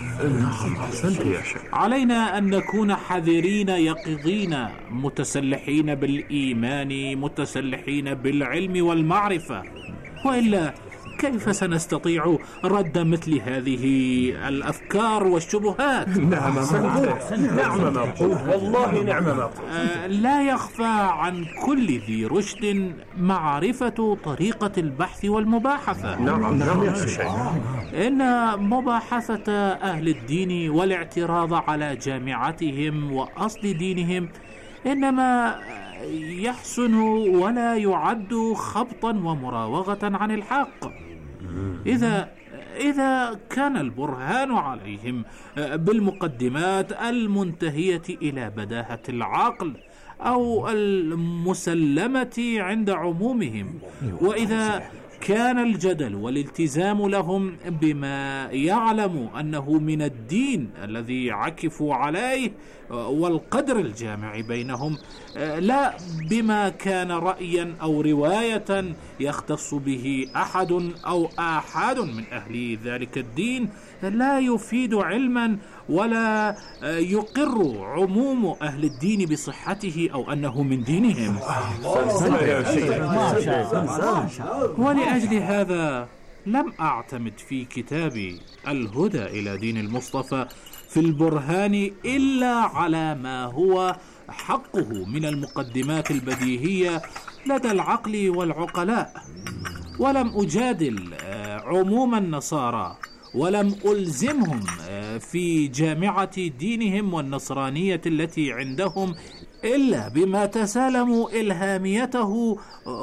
[SPEAKER 10] علينا أن نكون حذرين يقظين، متسلحين بالإيمان، متسلحين بالعلم والمعرفة، وإلا كيف سنستطيع رد مثل هذه الأفكار والشبهات؟
[SPEAKER 12] نعم نعم ما قلت، والله نعم ما قلت.
[SPEAKER 10] لا يخفى عن كل ذي رشد معرفة طريقة البحث والمباحثة.
[SPEAKER 12] نعم نعم يا شيخ.
[SPEAKER 10] إن مباحثة أهل الدين والاعتراض على جامعتهم وأصل دينهم إنما يحسن ولا يعد خبطا ومراوغة عن الحق، إذا إذا كان البرهان عليهم بالمقدمات المنتهية إلى بداهة العقل أو المسلمة عند عمومهم، وإذا كان الجدل والالتزام لهم بما يعلم أنه من الدين الذي عكفوا عليه والقدر الجامع بينهم، لا بما كان رأيا أو رواية يختص به أحد أو آحاد من أهل ذلك الدين، لا يفيد علما ولا يقر عموم أهل الدين بصحته أو أنه من دينهم. ولأجل هذا لم أعتمد في كتابي الهدى إلى دين المصطفى في البرهان إلا على ما هو حقه من المقدمات البديهية لدى العقل والعقلاء، ولم أجادل عموم النصارى، ولم ألزمهم في جامعة دينهم والنصرانية التي عندهم إلا بما تسالموا إلهاميته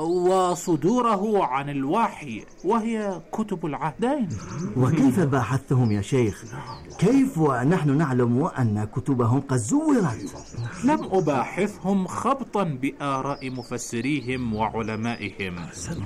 [SPEAKER 10] وصدوره عن الوحي، وهي كتب العهدين.
[SPEAKER 13] وكيف باحثتهم يا شيخ؟ كيف ونحن نعلم أن كتبهم قد زورت؟
[SPEAKER 10] لم أباحثهم خبطا بآراء مفسريهم وعلمائهم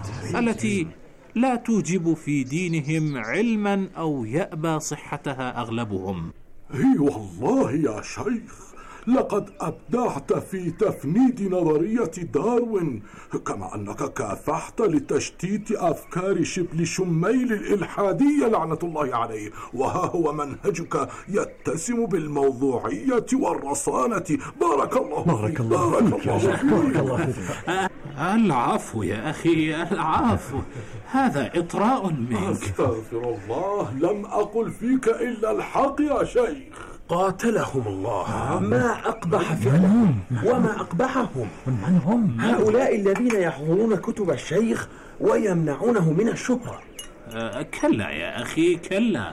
[SPEAKER 10] التي لا توجب في دينهم علما أو يأبى صحتها أغلبهم.
[SPEAKER 12] اي والله يا شيخ، لقد أبدعت في تفنيد نظرية داروين، كما أنك كافحت لتشتيت أفكار شبل شميل الإلحادية لعنة الله عليه، وها هو منهجك يتسم بالموضوعية والرصانة. بارك الله فيك. بارك الله فيك.
[SPEAKER 10] العفو يا أخي، العفو، هذا إطراء منك.
[SPEAKER 12] أستغفر الله، لم أقل فيك إلا الحق يا شيخ.
[SPEAKER 14] قاتلهم الله، ما أقبح فعلهم وما أقبحهم.
[SPEAKER 13] من هم؟
[SPEAKER 14] هؤلاء الذين يحضرون كتب الشيخ ويمنعونه من الشهرة.
[SPEAKER 10] أه كلا يا أخي كلا،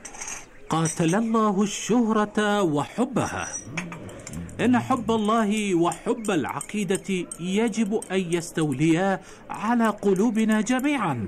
[SPEAKER 10] قاتل الله الشهرة وحبها. إن حب الله وحب العقيدة يجب أن يستوليا على قلوبنا جميعا.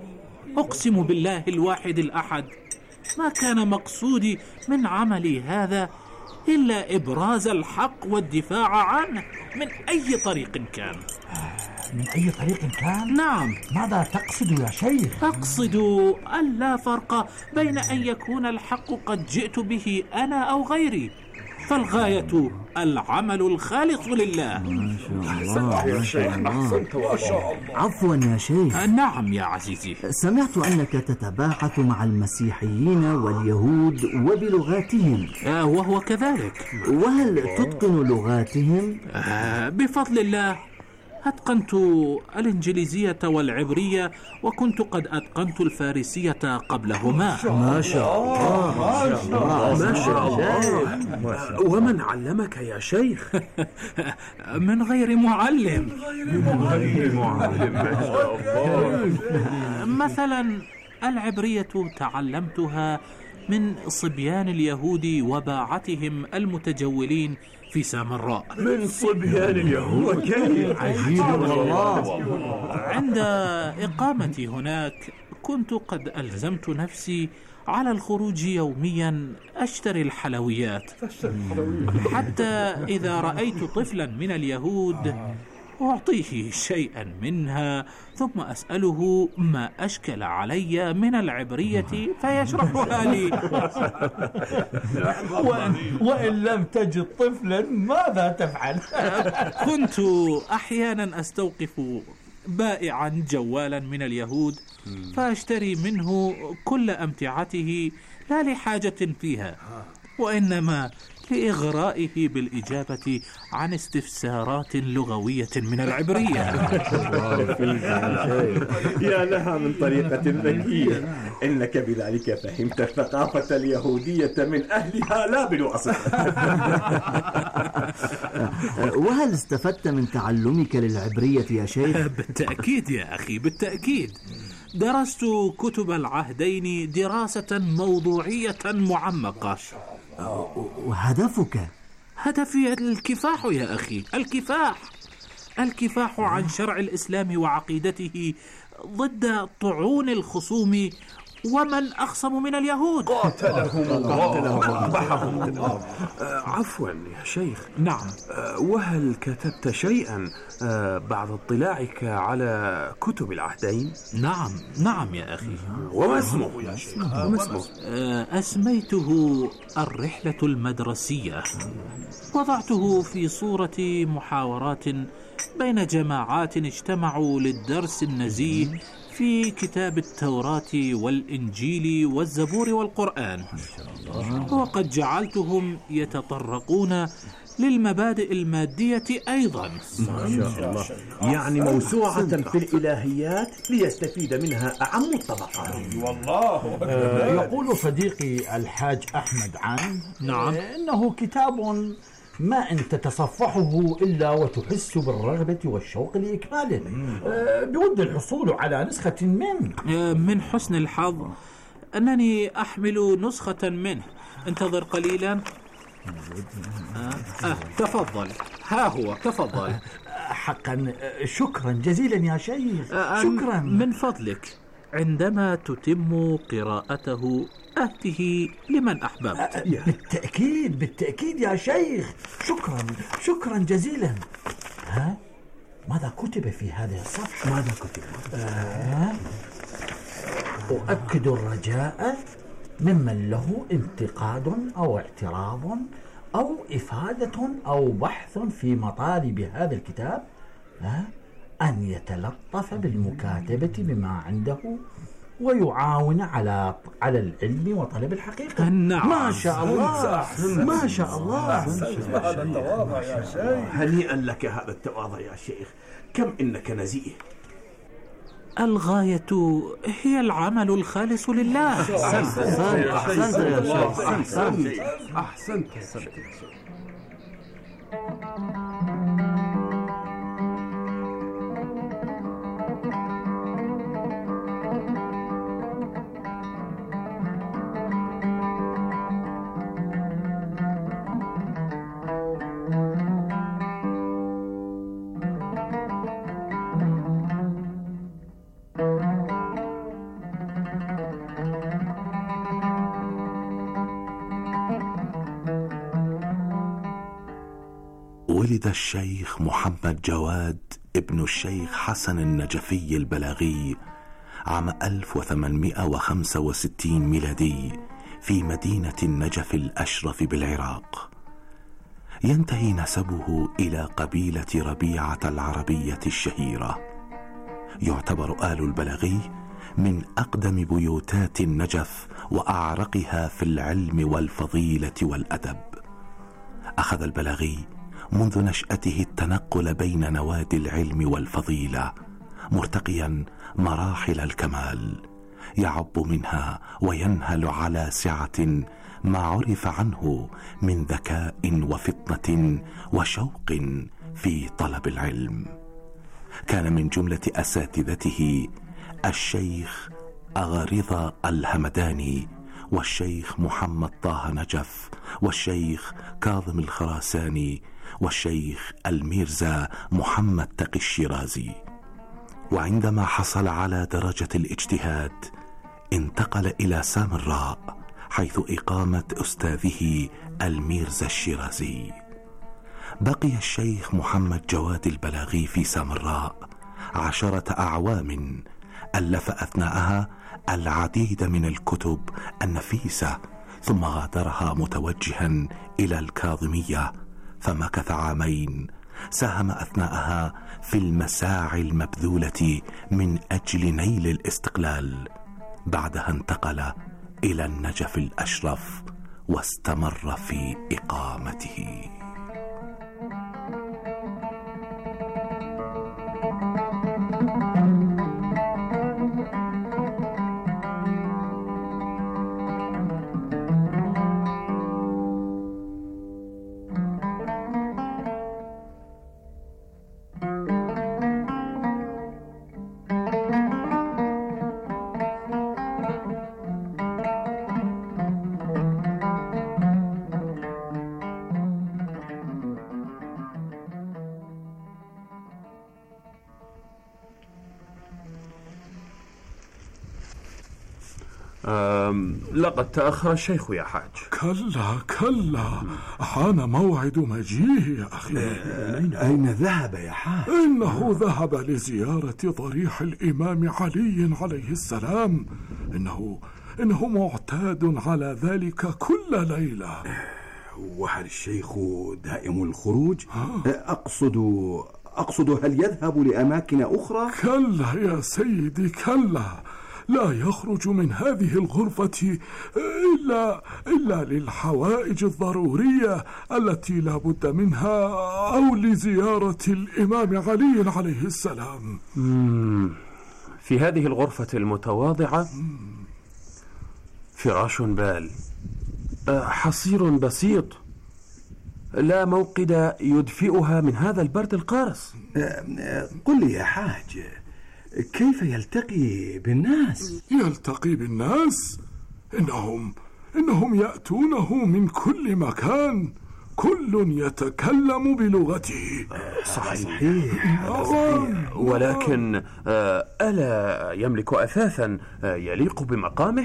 [SPEAKER 10] أقسم بالله الواحد الأحد ما كان مقصودي من عملي هذا إلا إبراز الحق والدفاع عنه من أي طريق كان.
[SPEAKER 13] من أي طريق كان؟
[SPEAKER 10] نعم.
[SPEAKER 13] ماذا تقصد يا شيخ؟
[SPEAKER 10] أقصد أن لا فرق بين أن يكون الحق قد جئت به أنا أو غيري، فالغاية العمل الخالص لله.
[SPEAKER 13] ما شاء الله يا شيخ، أحسنت ما شاء الله. عفوا يا شيخ.
[SPEAKER 10] نعم يا عزيزي.
[SPEAKER 13] سمعت أنك تتباحث مع المسيحيين واليهود وبلغاتهم.
[SPEAKER 10] آه وهو كذلك.
[SPEAKER 13] وهل تتقن لغاتهم؟
[SPEAKER 10] آه بفضل الله أتقنت الإنجليزية والعبرية، وكنت قد أتقنت الفارسية قبلهما.
[SPEAKER 13] ما شاء الله
[SPEAKER 14] ما شاء الله ما شاء الله. ومن علمك يا شيخ؟
[SPEAKER 10] من غير معلم.
[SPEAKER 12] من غير معلم. ما شاء الله.
[SPEAKER 10] مثلا العبرية تعلمتها من صبيان اليهود وباعتهم المتجولين في سامراء.
[SPEAKER 12] من صبيان اليهود؟
[SPEAKER 13] عجيب والله.
[SPEAKER 10] عند إقامتي هناك كنت قد ألزمت نفسي على الخروج يوميا أشتري الحلويات، حتى إذا رأيت طفلا من اليهود أعطيه شيئا منها ثم أسأله ما أشكل علي من العبرية فيشرحها لي.
[SPEAKER 15] وإن, وإن لم تجد طفلا ماذا تفعل؟
[SPEAKER 10] كنت أحيانا أستوقف بائعا جوالا من اليهود فأشتري منه كل أمتعته، لا لحاجة فيها وإنما لإغرائه بالإجابة عن استفسارات لغوية من العبرية.
[SPEAKER 16] يا لها من طريقة ذكية، إنك بذلك فهمت الثقافة اليهودية من أهلها لا بالواسطة.
[SPEAKER 13] وهل استفدت من تعلمك للعبرية يا شيخ؟
[SPEAKER 10] بالتأكيد يا أخي، بالتأكيد. درست كتب العهدين دراسة موضوعية معمقة.
[SPEAKER 13] وهدفك؟
[SPEAKER 10] هدفي الكفاح يا أخي، الكفاح الكفاح عن شرع الإسلام وعقيدته ضد طعون الخصوم ومن أخصم من اليهود.
[SPEAKER 16] قاتلهم الله. عفوا يا شيخ.
[SPEAKER 10] نعم.
[SPEAKER 16] وهل كتبت شيئا بعد اطلاعك على كتب العهدين؟
[SPEAKER 10] نعم نعم يا أخي.
[SPEAKER 16] وما اسمه يا شيخ؟ وما اسمه؟
[SPEAKER 10] أسميته الرحلة المدرسية. وضعته في صورة محاورات بين جماعات اجتمعوا للدرس النزيه في كتاب التوراة والإنجيل والزبور والقرآن، وقد جعلتهم يتطرقون للمبادئ المادية أيضا.
[SPEAKER 16] ما شاء الله. يعني موسوعة في الإلهيات ليستفيد منها أعم الطبقات.
[SPEAKER 15] والله آه يقول صديقي الحاج أحمد عن
[SPEAKER 10] نعم
[SPEAKER 15] إنه كتاب ما أن تتصفحه إلا وتحس بالرغبة والشوق لإكماله. أه بود الحصول على نسخة منه.
[SPEAKER 10] من حسن الحظ أنني أحمل نسخة منه. انتظر قليلا. آه. آه. تفضل، ها هو، تفضل.
[SPEAKER 15] حقا شكرا جزيلا يا شيخ.
[SPEAKER 10] آه.
[SPEAKER 15] شكرا.
[SPEAKER 10] من فضلك عندما تتم قراءته أهده لمن أحببت.
[SPEAKER 15] بالتأكيد بالتأكيد يا شيخ. شكرا شكرا جزيلا. ها ماذا كتب في هذه الصفحة؟
[SPEAKER 16] ماذا كتب؟
[SPEAKER 15] آه. أؤكد الرجاء ممن له انتقاد أو اعتراض أو إفادة أو بحث في مطالب هذا الكتاب آه. أن يتلطف بالمكاتبة بما عنده ويعاون على على العلم وطلب الحقيقة.
[SPEAKER 10] نعم.
[SPEAKER 15] ما شاء الله ما شاء الله.
[SPEAKER 16] هذا التواضع يا شيخ. هنيئا لك هذا التواضع يا شيخ. كم إنك نزيه.
[SPEAKER 10] الغاية هي العمل الخالص لله.
[SPEAKER 13] أحسنت أحسنت يا شيخ. أحسنت
[SPEAKER 16] أحسنت.
[SPEAKER 11] ولد الشيخ محمد جواد ابن الشيخ حسن النجفي البلاغي عام ألف وثمانمائة وخمسة وستين ميلادي في مدينة النجف الأشرف بالعراق. ينتهي نسبه إلى قبيلة ربيعة العربية الشهيرة. يعتبر آل البلاغي من أقدم بيوتات النجف وأعرقها في العلم والفضيلة والأدب. أخذ البلاغي منذ نشأته التنقل بين نوادي العلم والفضيلة، مرتقيا مراحل الكمال، يعب منها وينهل على سعة ما عرف عنه من ذكاء وفطنة وشوق في طلب العلم. كان من جملة أساتذته الشيخ أغارضة الهمداني والشيخ محمد طه نجف والشيخ كاظم الخراساني والشيخ الميرزا محمد تقي الشيرازي. وعندما حصل على درجة الاجتهاد انتقل إلى سامراء حيث إقامة أستاذه الميرزا الشيرازي. بقي الشيخ محمد جواد البلاغي في سامراء عشرة أعوام، ألف أثناءها العديد من الكتب النفيسة، ثم غادرها متوجها إلى الكاظمية، فمكث عامين ساهم أثناءها في المساعي المبذولة من أجل نيل الاستقلال. بعدها انتقل إلى النجف الأشرف واستمر في إقامته.
[SPEAKER 17] لقد تأخر الشيخ يا حاج.
[SPEAKER 12] كلا كلا، حان موعد مجيئه يا أخي.
[SPEAKER 14] أين ذهب يا حاج؟
[SPEAKER 12] إنه ذهب لزيارة ضريح الإمام علي عليه السلام. إنه إنه معتاد على ذلك كل ليلة.
[SPEAKER 14] وهل الشيخ دائم الخروج؟ أقصد أقصد هل يذهب لأماكن أخرى؟
[SPEAKER 12] كلا يا سيدي كلا، لا يخرج من هذه الغرفة إلا, إلا للحوائج الضرورية التي لا بد منها، أو لزيارة الإمام علي عليه السلام.
[SPEAKER 17] في هذه الغرفة المتواضعة فراش بال، حصير بسيط، لا موقد يدفئها من هذا البرد القارس.
[SPEAKER 14] قل لي يا حاج، كيف يلتقي بالناس؟
[SPEAKER 12] يلتقي بالناس؟ إنهم إنهم يأتونه من كل مكان، كل يتكلم بلغته.
[SPEAKER 14] صحيح.
[SPEAKER 12] صحيح.
[SPEAKER 17] ولكن ألا يملك أثاثا يليق بمقامه؟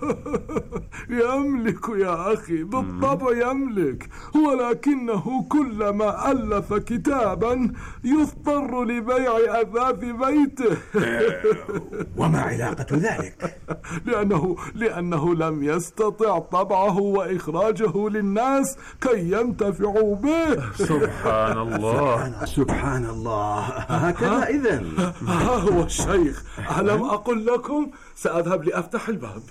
[SPEAKER 12] يملك يا أخي، بالطبع يملك، ولكنه كلما ألف كتابا يضطر لبيع أثاث بيته.
[SPEAKER 14] وما علاقة ذلك؟
[SPEAKER 12] لأنه, لأنه لم يستطع طبعه وإخراجه للناس كي ينتفعوا به.
[SPEAKER 17] سبحان الله
[SPEAKER 14] سبحان الله. هكذا إذن.
[SPEAKER 12] ها هو الشيخ، ألم أقل لكم سأذهب لأفتح الباب.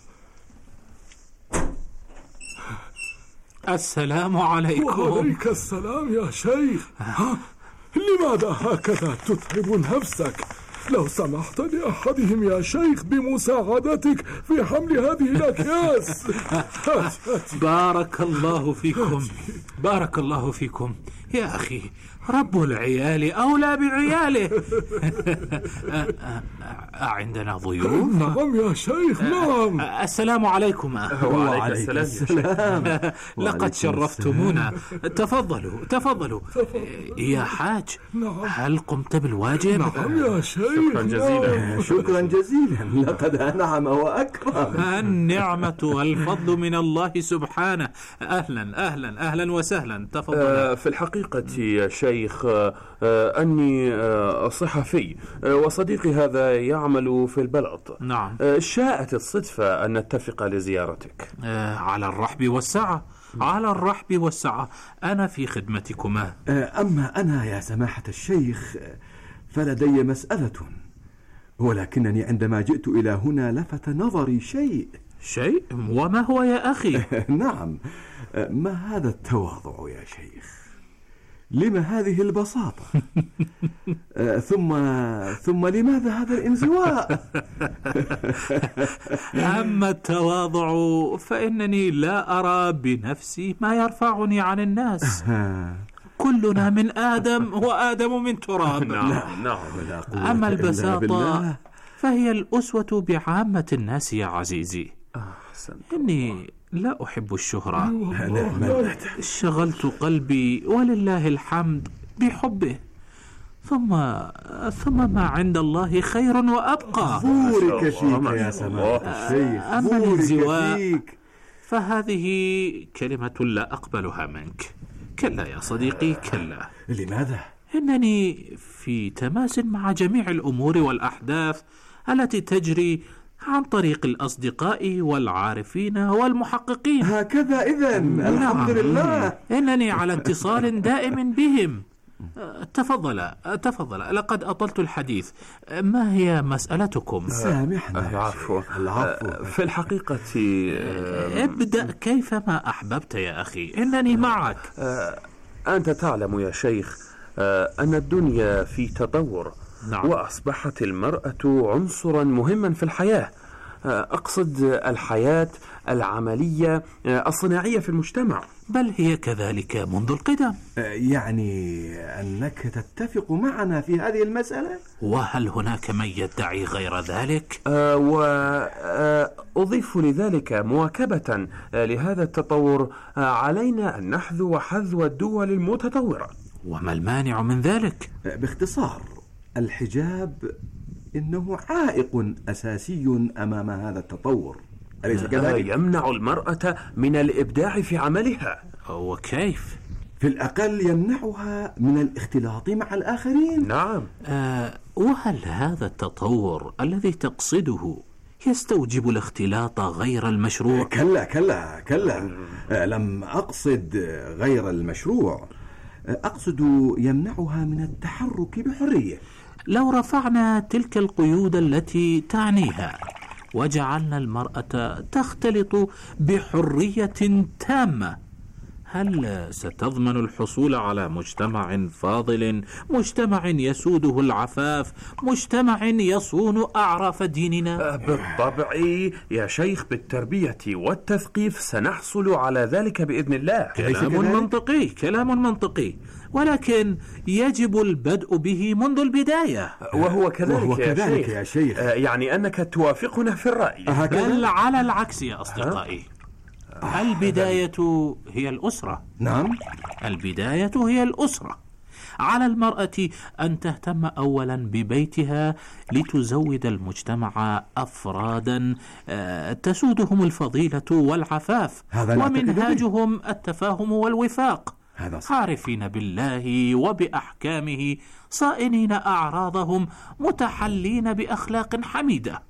[SPEAKER 10] السلام عليكم.
[SPEAKER 12] وعليك السلام يا شيخ. ها؟ لماذا هكذا تتعب نفسك؟ لو سمحت لأحدهم يا شيخ بمساعدتك في حمل هذه الأكياس.
[SPEAKER 10] بارك الله فيكم، بارك الله فيكم يا أخي، رب العيال أولى بعياله. عندنا ضيوف؟
[SPEAKER 12] نعم يا شيخ، نعم.
[SPEAKER 10] السلام عليكم.
[SPEAKER 17] وعليك السلام.
[SPEAKER 10] لقد شرفتمونا. تفضلوا تفضلوا يا حاج. هل قمت بالواجب؟
[SPEAKER 12] نعم يا شيخ.
[SPEAKER 17] شكرا جزيلا.
[SPEAKER 14] شكرا جزيلا، لقد أنعم وأكرم.
[SPEAKER 10] النعمة والفضل من الله سبحانه. أهلا أهلا أهلا وسهلا، تفضل.
[SPEAKER 17] في الحقيقة يا شيخ أني صحفي، وصديقي هذا يعمل في البلط.
[SPEAKER 10] نعم.
[SPEAKER 17] شاءت الصدفة أن نتفق لزيارتك.
[SPEAKER 10] على الرحب والسعة، على الرحب والسعة، أنا في خدمتكما.
[SPEAKER 14] أما أنا يا سماحة الشيخ فلدي مسألة، ولكنني عندما جئت إلى هنا لفت نظري شيء.
[SPEAKER 10] شيء؟ وما هو يا أخي؟
[SPEAKER 14] نعم، ما هذا التواضع يا شيخ؟ لما هذه البساطة؟ ثم ثم لماذا هذا الانزواء؟
[SPEAKER 10] أما التواضع فإنني لا أرى بنفسي ما يرفعني عن الناس. كلنا من آدم وآدم من تراب.
[SPEAKER 17] نعم نعم.
[SPEAKER 10] أما البساطة فهي الأسوة بعامة الناس يا عزيزي. إني لا أحب الشهرة، شغلت قلبي ولله الحمد بحبه، ثم ثم ما عند الله خير وأبقى.
[SPEAKER 14] بورك فيك يا سماحة الشيخ.
[SPEAKER 10] أما الانزواء فهذه كلمة لا أقبلها منك. كلا يا صديقي كلا.
[SPEAKER 14] لماذا؟
[SPEAKER 10] إنني في تماس مع جميع الأمور والأحداث التي تجري عن طريق الأصدقاء والعارفين والمحققين.
[SPEAKER 14] هكذا إذن. الحمد لله.
[SPEAKER 10] إنني على اتصال دائم بهم، تفضل تفضل، لقد أطلت الحديث. ما هي مسألتكم؟
[SPEAKER 14] سامحنا.
[SPEAKER 17] العفو.
[SPEAKER 14] العفو.
[SPEAKER 17] في الحقيقة
[SPEAKER 10] ابدأ كيفما أحببت يا أخي، إنني معك.
[SPEAKER 17] أنت تعلم يا شيخ أن الدنيا في تطور.
[SPEAKER 10] نعم.
[SPEAKER 17] وأصبحت المرأة عنصرا مهما في الحياة. أقصد الحياة العملية الصناعية في المجتمع.
[SPEAKER 10] بل هي كذلك منذ القدم.
[SPEAKER 14] يعني أنك تتفق معنا في هذه المسألة؟
[SPEAKER 10] وهل هناك من يدعي غير ذلك؟
[SPEAKER 17] أه وأضيف لذلك مواكبة لهذا التطور، علينا أن نحذو حذو الدول المتطورة.
[SPEAKER 10] وما المانع من ذلك؟
[SPEAKER 14] باختصار، الحجاب إنه عائق أساسي أمام هذا التطور، أليس كذلك؟
[SPEAKER 17] يمنع المرأة من الإبداع في عملها.
[SPEAKER 10] وكيف؟
[SPEAKER 14] في الأقل يمنعها من الاختلاط مع الآخرين.
[SPEAKER 17] نعم.
[SPEAKER 10] آه وهل هذا التطور الذي تقصده يستوجب الاختلاط غير المشروع؟
[SPEAKER 14] كلا كلا كلا آه لم أقصد غير المشروع، أقصد يمنعها من التحرك بحرية.
[SPEAKER 10] لو رفعنا تلك القيود التي تعنيها وجعلنا المرأة تختلط بحرية تامة، هل ستضمن الحصول على مجتمع فاضل، مجتمع يسوده العفاف، مجتمع يصون أعراف ديننا؟
[SPEAKER 17] بالطبع يا شيخ، بالتربية والتثقيف سنحصل على ذلك بإذن الله.
[SPEAKER 10] كلام منطقي، كلام منطقي، ولكن يجب البدء به منذ البداية.
[SPEAKER 17] وهو كذلك,
[SPEAKER 14] وهو
[SPEAKER 17] يا,
[SPEAKER 14] كذلك
[SPEAKER 17] شيخ.
[SPEAKER 14] يا شيخ.
[SPEAKER 17] يعني أنك توافقنا في الرأي.
[SPEAKER 10] بل على العكس يا أصدقائي، البداية هي الأسرة.
[SPEAKER 14] نعم،
[SPEAKER 10] البداية هي الأسرة. على المرأة أن تهتم أولا ببيتها لتزود المجتمع أفرادا تسودهم الفضيلة والعفاف، ومنهاجهم التفاهم والوفاق، عارفين بالله وبأحكامه، صائنين أعراضهم، متحلين بأخلاق حميدة.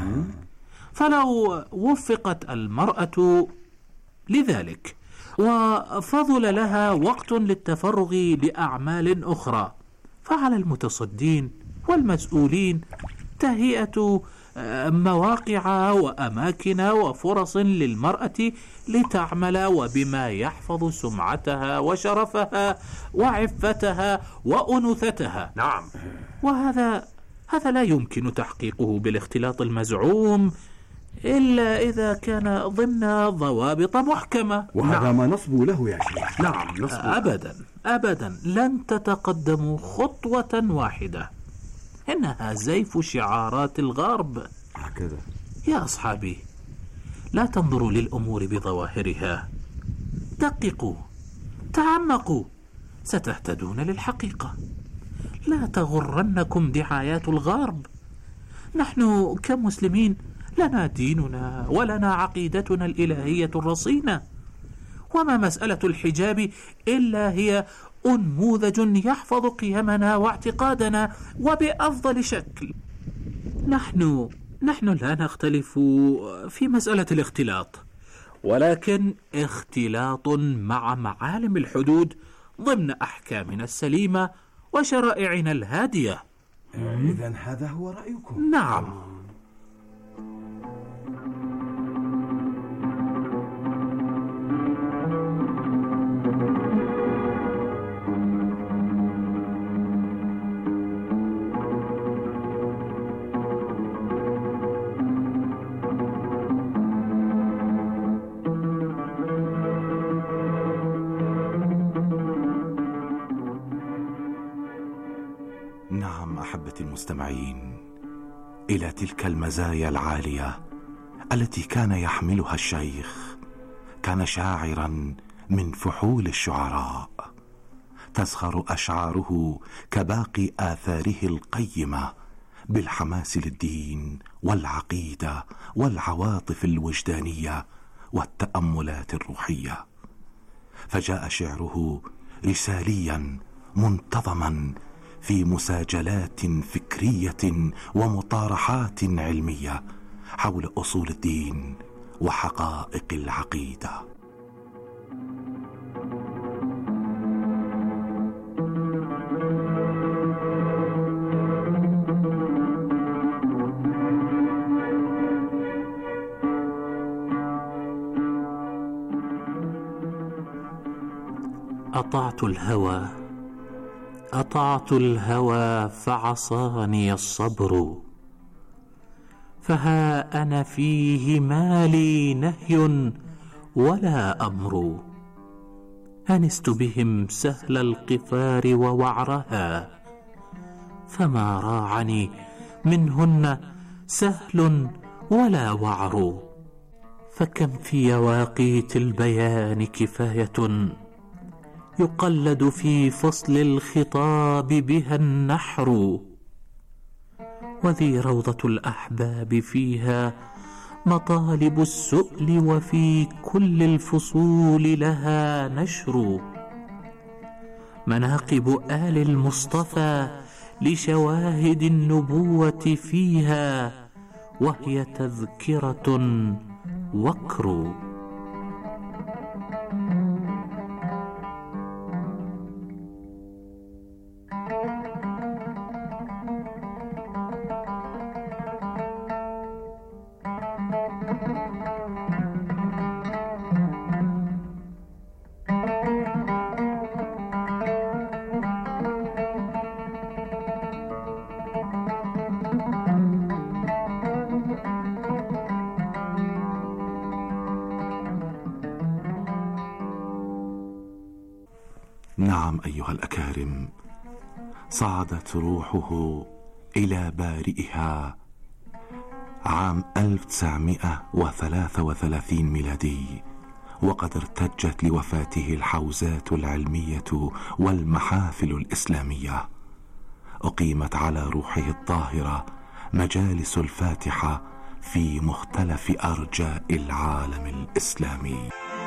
[SPEAKER 10] فلو وفقت المرأة لذلك وفضل لها وقت للتفرغ لأعمال أخرى، فعلى المتصدين والمسؤولين تهيئة مواقع وأماكن وفرص للمرأة لتعمل، وبما يحفظ سمعتها وشرفها وعفتها وأنوثتها.
[SPEAKER 17] نعم.
[SPEAKER 10] وهذا هذا لا يمكن تحقيقه بالاختلاط المزعوم إلا إذا كان ضمن ضوابط محكمة.
[SPEAKER 14] وهذا نعم. ما نصبو له يا شيخ.
[SPEAKER 17] نعم نصبو.
[SPEAKER 10] أبدا أبدا لن تتقدموا خطوة واحدة، إنها زيف شعارات الغرب.
[SPEAKER 14] هكذا
[SPEAKER 10] يا أصحابي، لا تنظروا للأمور بظواهرها، دققوا، تعمقوا، ستهتدون للحقيقة. لا تغرنكم دعايات الغرب. نحن كمسلمين لنا ديننا ولنا عقيدتنا الإلهية الرصينة، وما مسألة الحجاب إلا هي أنموذج يحفظ قيمنا واعتقادنا وبأفضل شكل. نحن نحن لا نختلف في مسألة الاختلاط، ولكن اختلاط مع معالم الحدود ضمن أحكامنا السليمة وشرائعنا الهادية.
[SPEAKER 14] إذن هذا هو رأيكم؟
[SPEAKER 10] نعم.
[SPEAKER 11] نعم أحبتي المستمعين، إلى تلك المزايا العالية التي كان يحملها الشيخ، كان شاعرا من فحول الشعراء، تزخر أشعاره كباقي آثاره القيمة بالحماس للدين والعقيدة والعواطف الوجدانية والتأملات الروحية، فجاء شعره رساليا منتظما في مساجلات فكرية ومطارحات علمية حول أصول الدين وحقائق العقيدة.
[SPEAKER 10] أطعت الهوى أطعت الهوى فعصاني الصبر، فها أنا فيه ما لي نهي ولا أمر. أنست بهم سهل القفار ووعرها، فما راعني منهن سهل ولا وعر. فكم في يواقيت البيان كفاية، يقلد في فصل الخطاب بها النحر. وذي روضة الأحباب فيها مطالب السؤل، وفي كل الفصول لها نشر. مناقب آل المصطفى لشواهد النبوة فيها، وهي تذكرة وكر.
[SPEAKER 11] نعم أيها الأكارم، صعدت روحه إلى بارئها عام ألف وتسعمائة وثلاثة وثلاثين ميلادي، وقد ارتجت لوفاته الحوزات العلمية والمحافل الإسلامية. أقيمت على روحه الطاهرة مجالس الفاتحة في مختلف أرجاء العالم الإسلامي.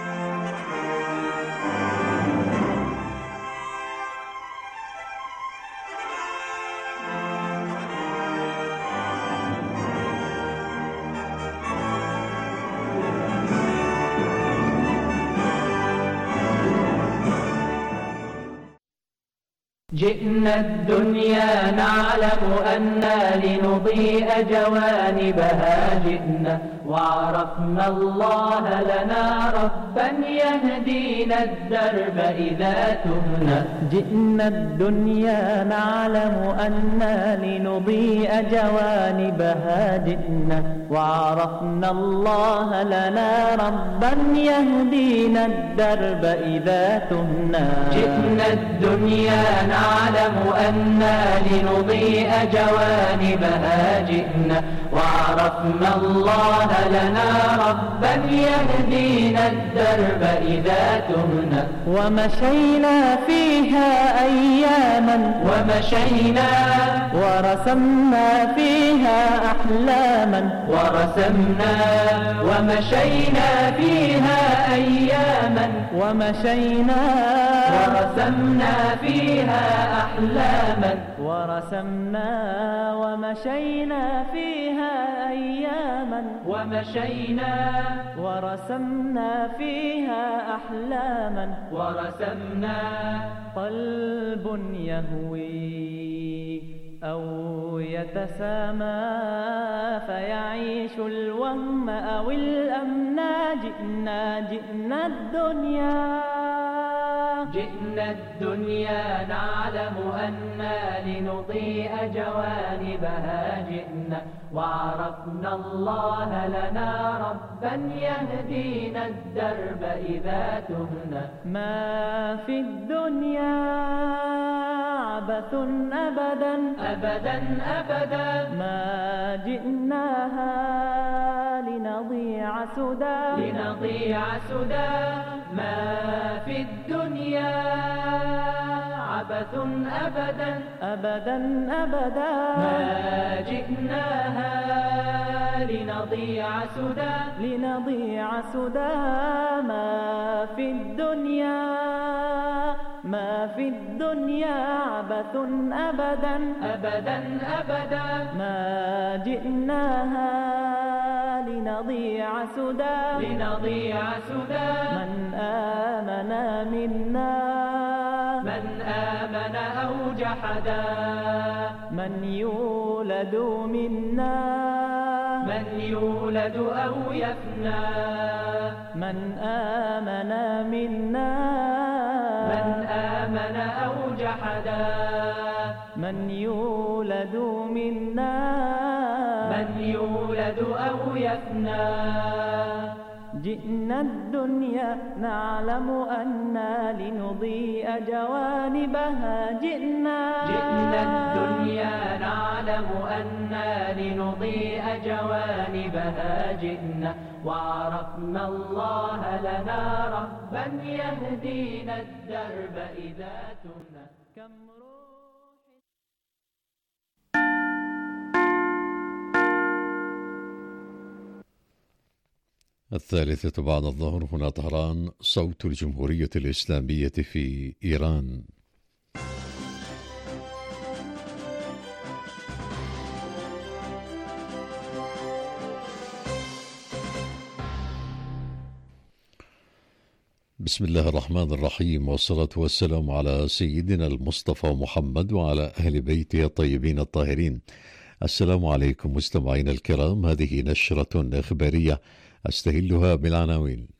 [SPEAKER 18] جئنا الدنيا نعلم أنا لنضيء جوانبها، جئنا وعرفنا الله لنا ربا يهدينا الدرب إذا تهنا.
[SPEAKER 19] جئنا الدنيا نعلم أنا لنضيء جوانبها، جئنا وعرفنا الله لنا ربا يهدينا الدرب إذا تهنا.
[SPEAKER 18] جئنا الدنيا نعلم أنا لنضيء جوانبها، جئنا وعرفنا الله لنا ربا يهدينا الدرب إذا تهنا.
[SPEAKER 19] ومشينا فيها أياما
[SPEAKER 18] ومشينا
[SPEAKER 19] ورسمنا فيها أحلاما
[SPEAKER 18] ورسمنا ومشينا فيها أياما
[SPEAKER 19] ومشينا
[SPEAKER 18] ورسمنا فيها أحلاما
[SPEAKER 19] ورسمنا ومشينا فيها أياما
[SPEAKER 18] ومشينا
[SPEAKER 19] ورسمنا فيها أحلاما
[SPEAKER 18] ورسمنا.
[SPEAKER 19] قلب يهوي أو يتسامى فيعيش الوهم أو الأمنا. جئنا جئنا الدنيا
[SPEAKER 18] جئنا الدنيا نعلم أنا لنضيء جوانبها، جئنا وعرفنا الله لنا ربا يهدينا الدرب إذا تهنا.
[SPEAKER 19] ما في الدنيا عبث أبدا
[SPEAKER 18] أبدا أبدا،
[SPEAKER 19] ما جئناها لنضيع سدى
[SPEAKER 18] لنضيع سدى. ما في الدنيا عبث أبدا
[SPEAKER 19] أبدا أبدا،
[SPEAKER 18] ما جئناها لنضيع سدى
[SPEAKER 19] لنضيع سدى. ما في الدنيا ما في الدنيا عبث أبدا
[SPEAKER 18] أبدا أبدا،
[SPEAKER 19] ما جئناها لنضيع سدى
[SPEAKER 18] لنضيع سدى.
[SPEAKER 19] من آمن منا
[SPEAKER 18] من آمن أو جحدا،
[SPEAKER 19] من يولد منا
[SPEAKER 18] من يولد أو يفنى.
[SPEAKER 19] من آمن منا
[SPEAKER 18] من آمن أو جحدا
[SPEAKER 19] من يولد منا
[SPEAKER 18] من يولد أو يفنى
[SPEAKER 19] جئنا الدنيا نعلم أنا لنضيء جوانبها جئنا
[SPEAKER 18] جئنا الدنيا نعلم أنا لنضيء جوانبها جئنا وعرفنا الله لنا ربا يهدينا الدرب إذا تمنى كم
[SPEAKER 1] الثالثة بعد الظهر هنا طهران، صوت الجمهورية الإسلامية في إيران. بسم الله الرحمن الرحيم، والصلاة والسلام على سيدنا المصطفى محمد وعلى أهل بيته الطيبين الطاهرين. السلام عليكم مستمعينا الكرام، هذه نشرة إخبارية أستهلها بالعناوين.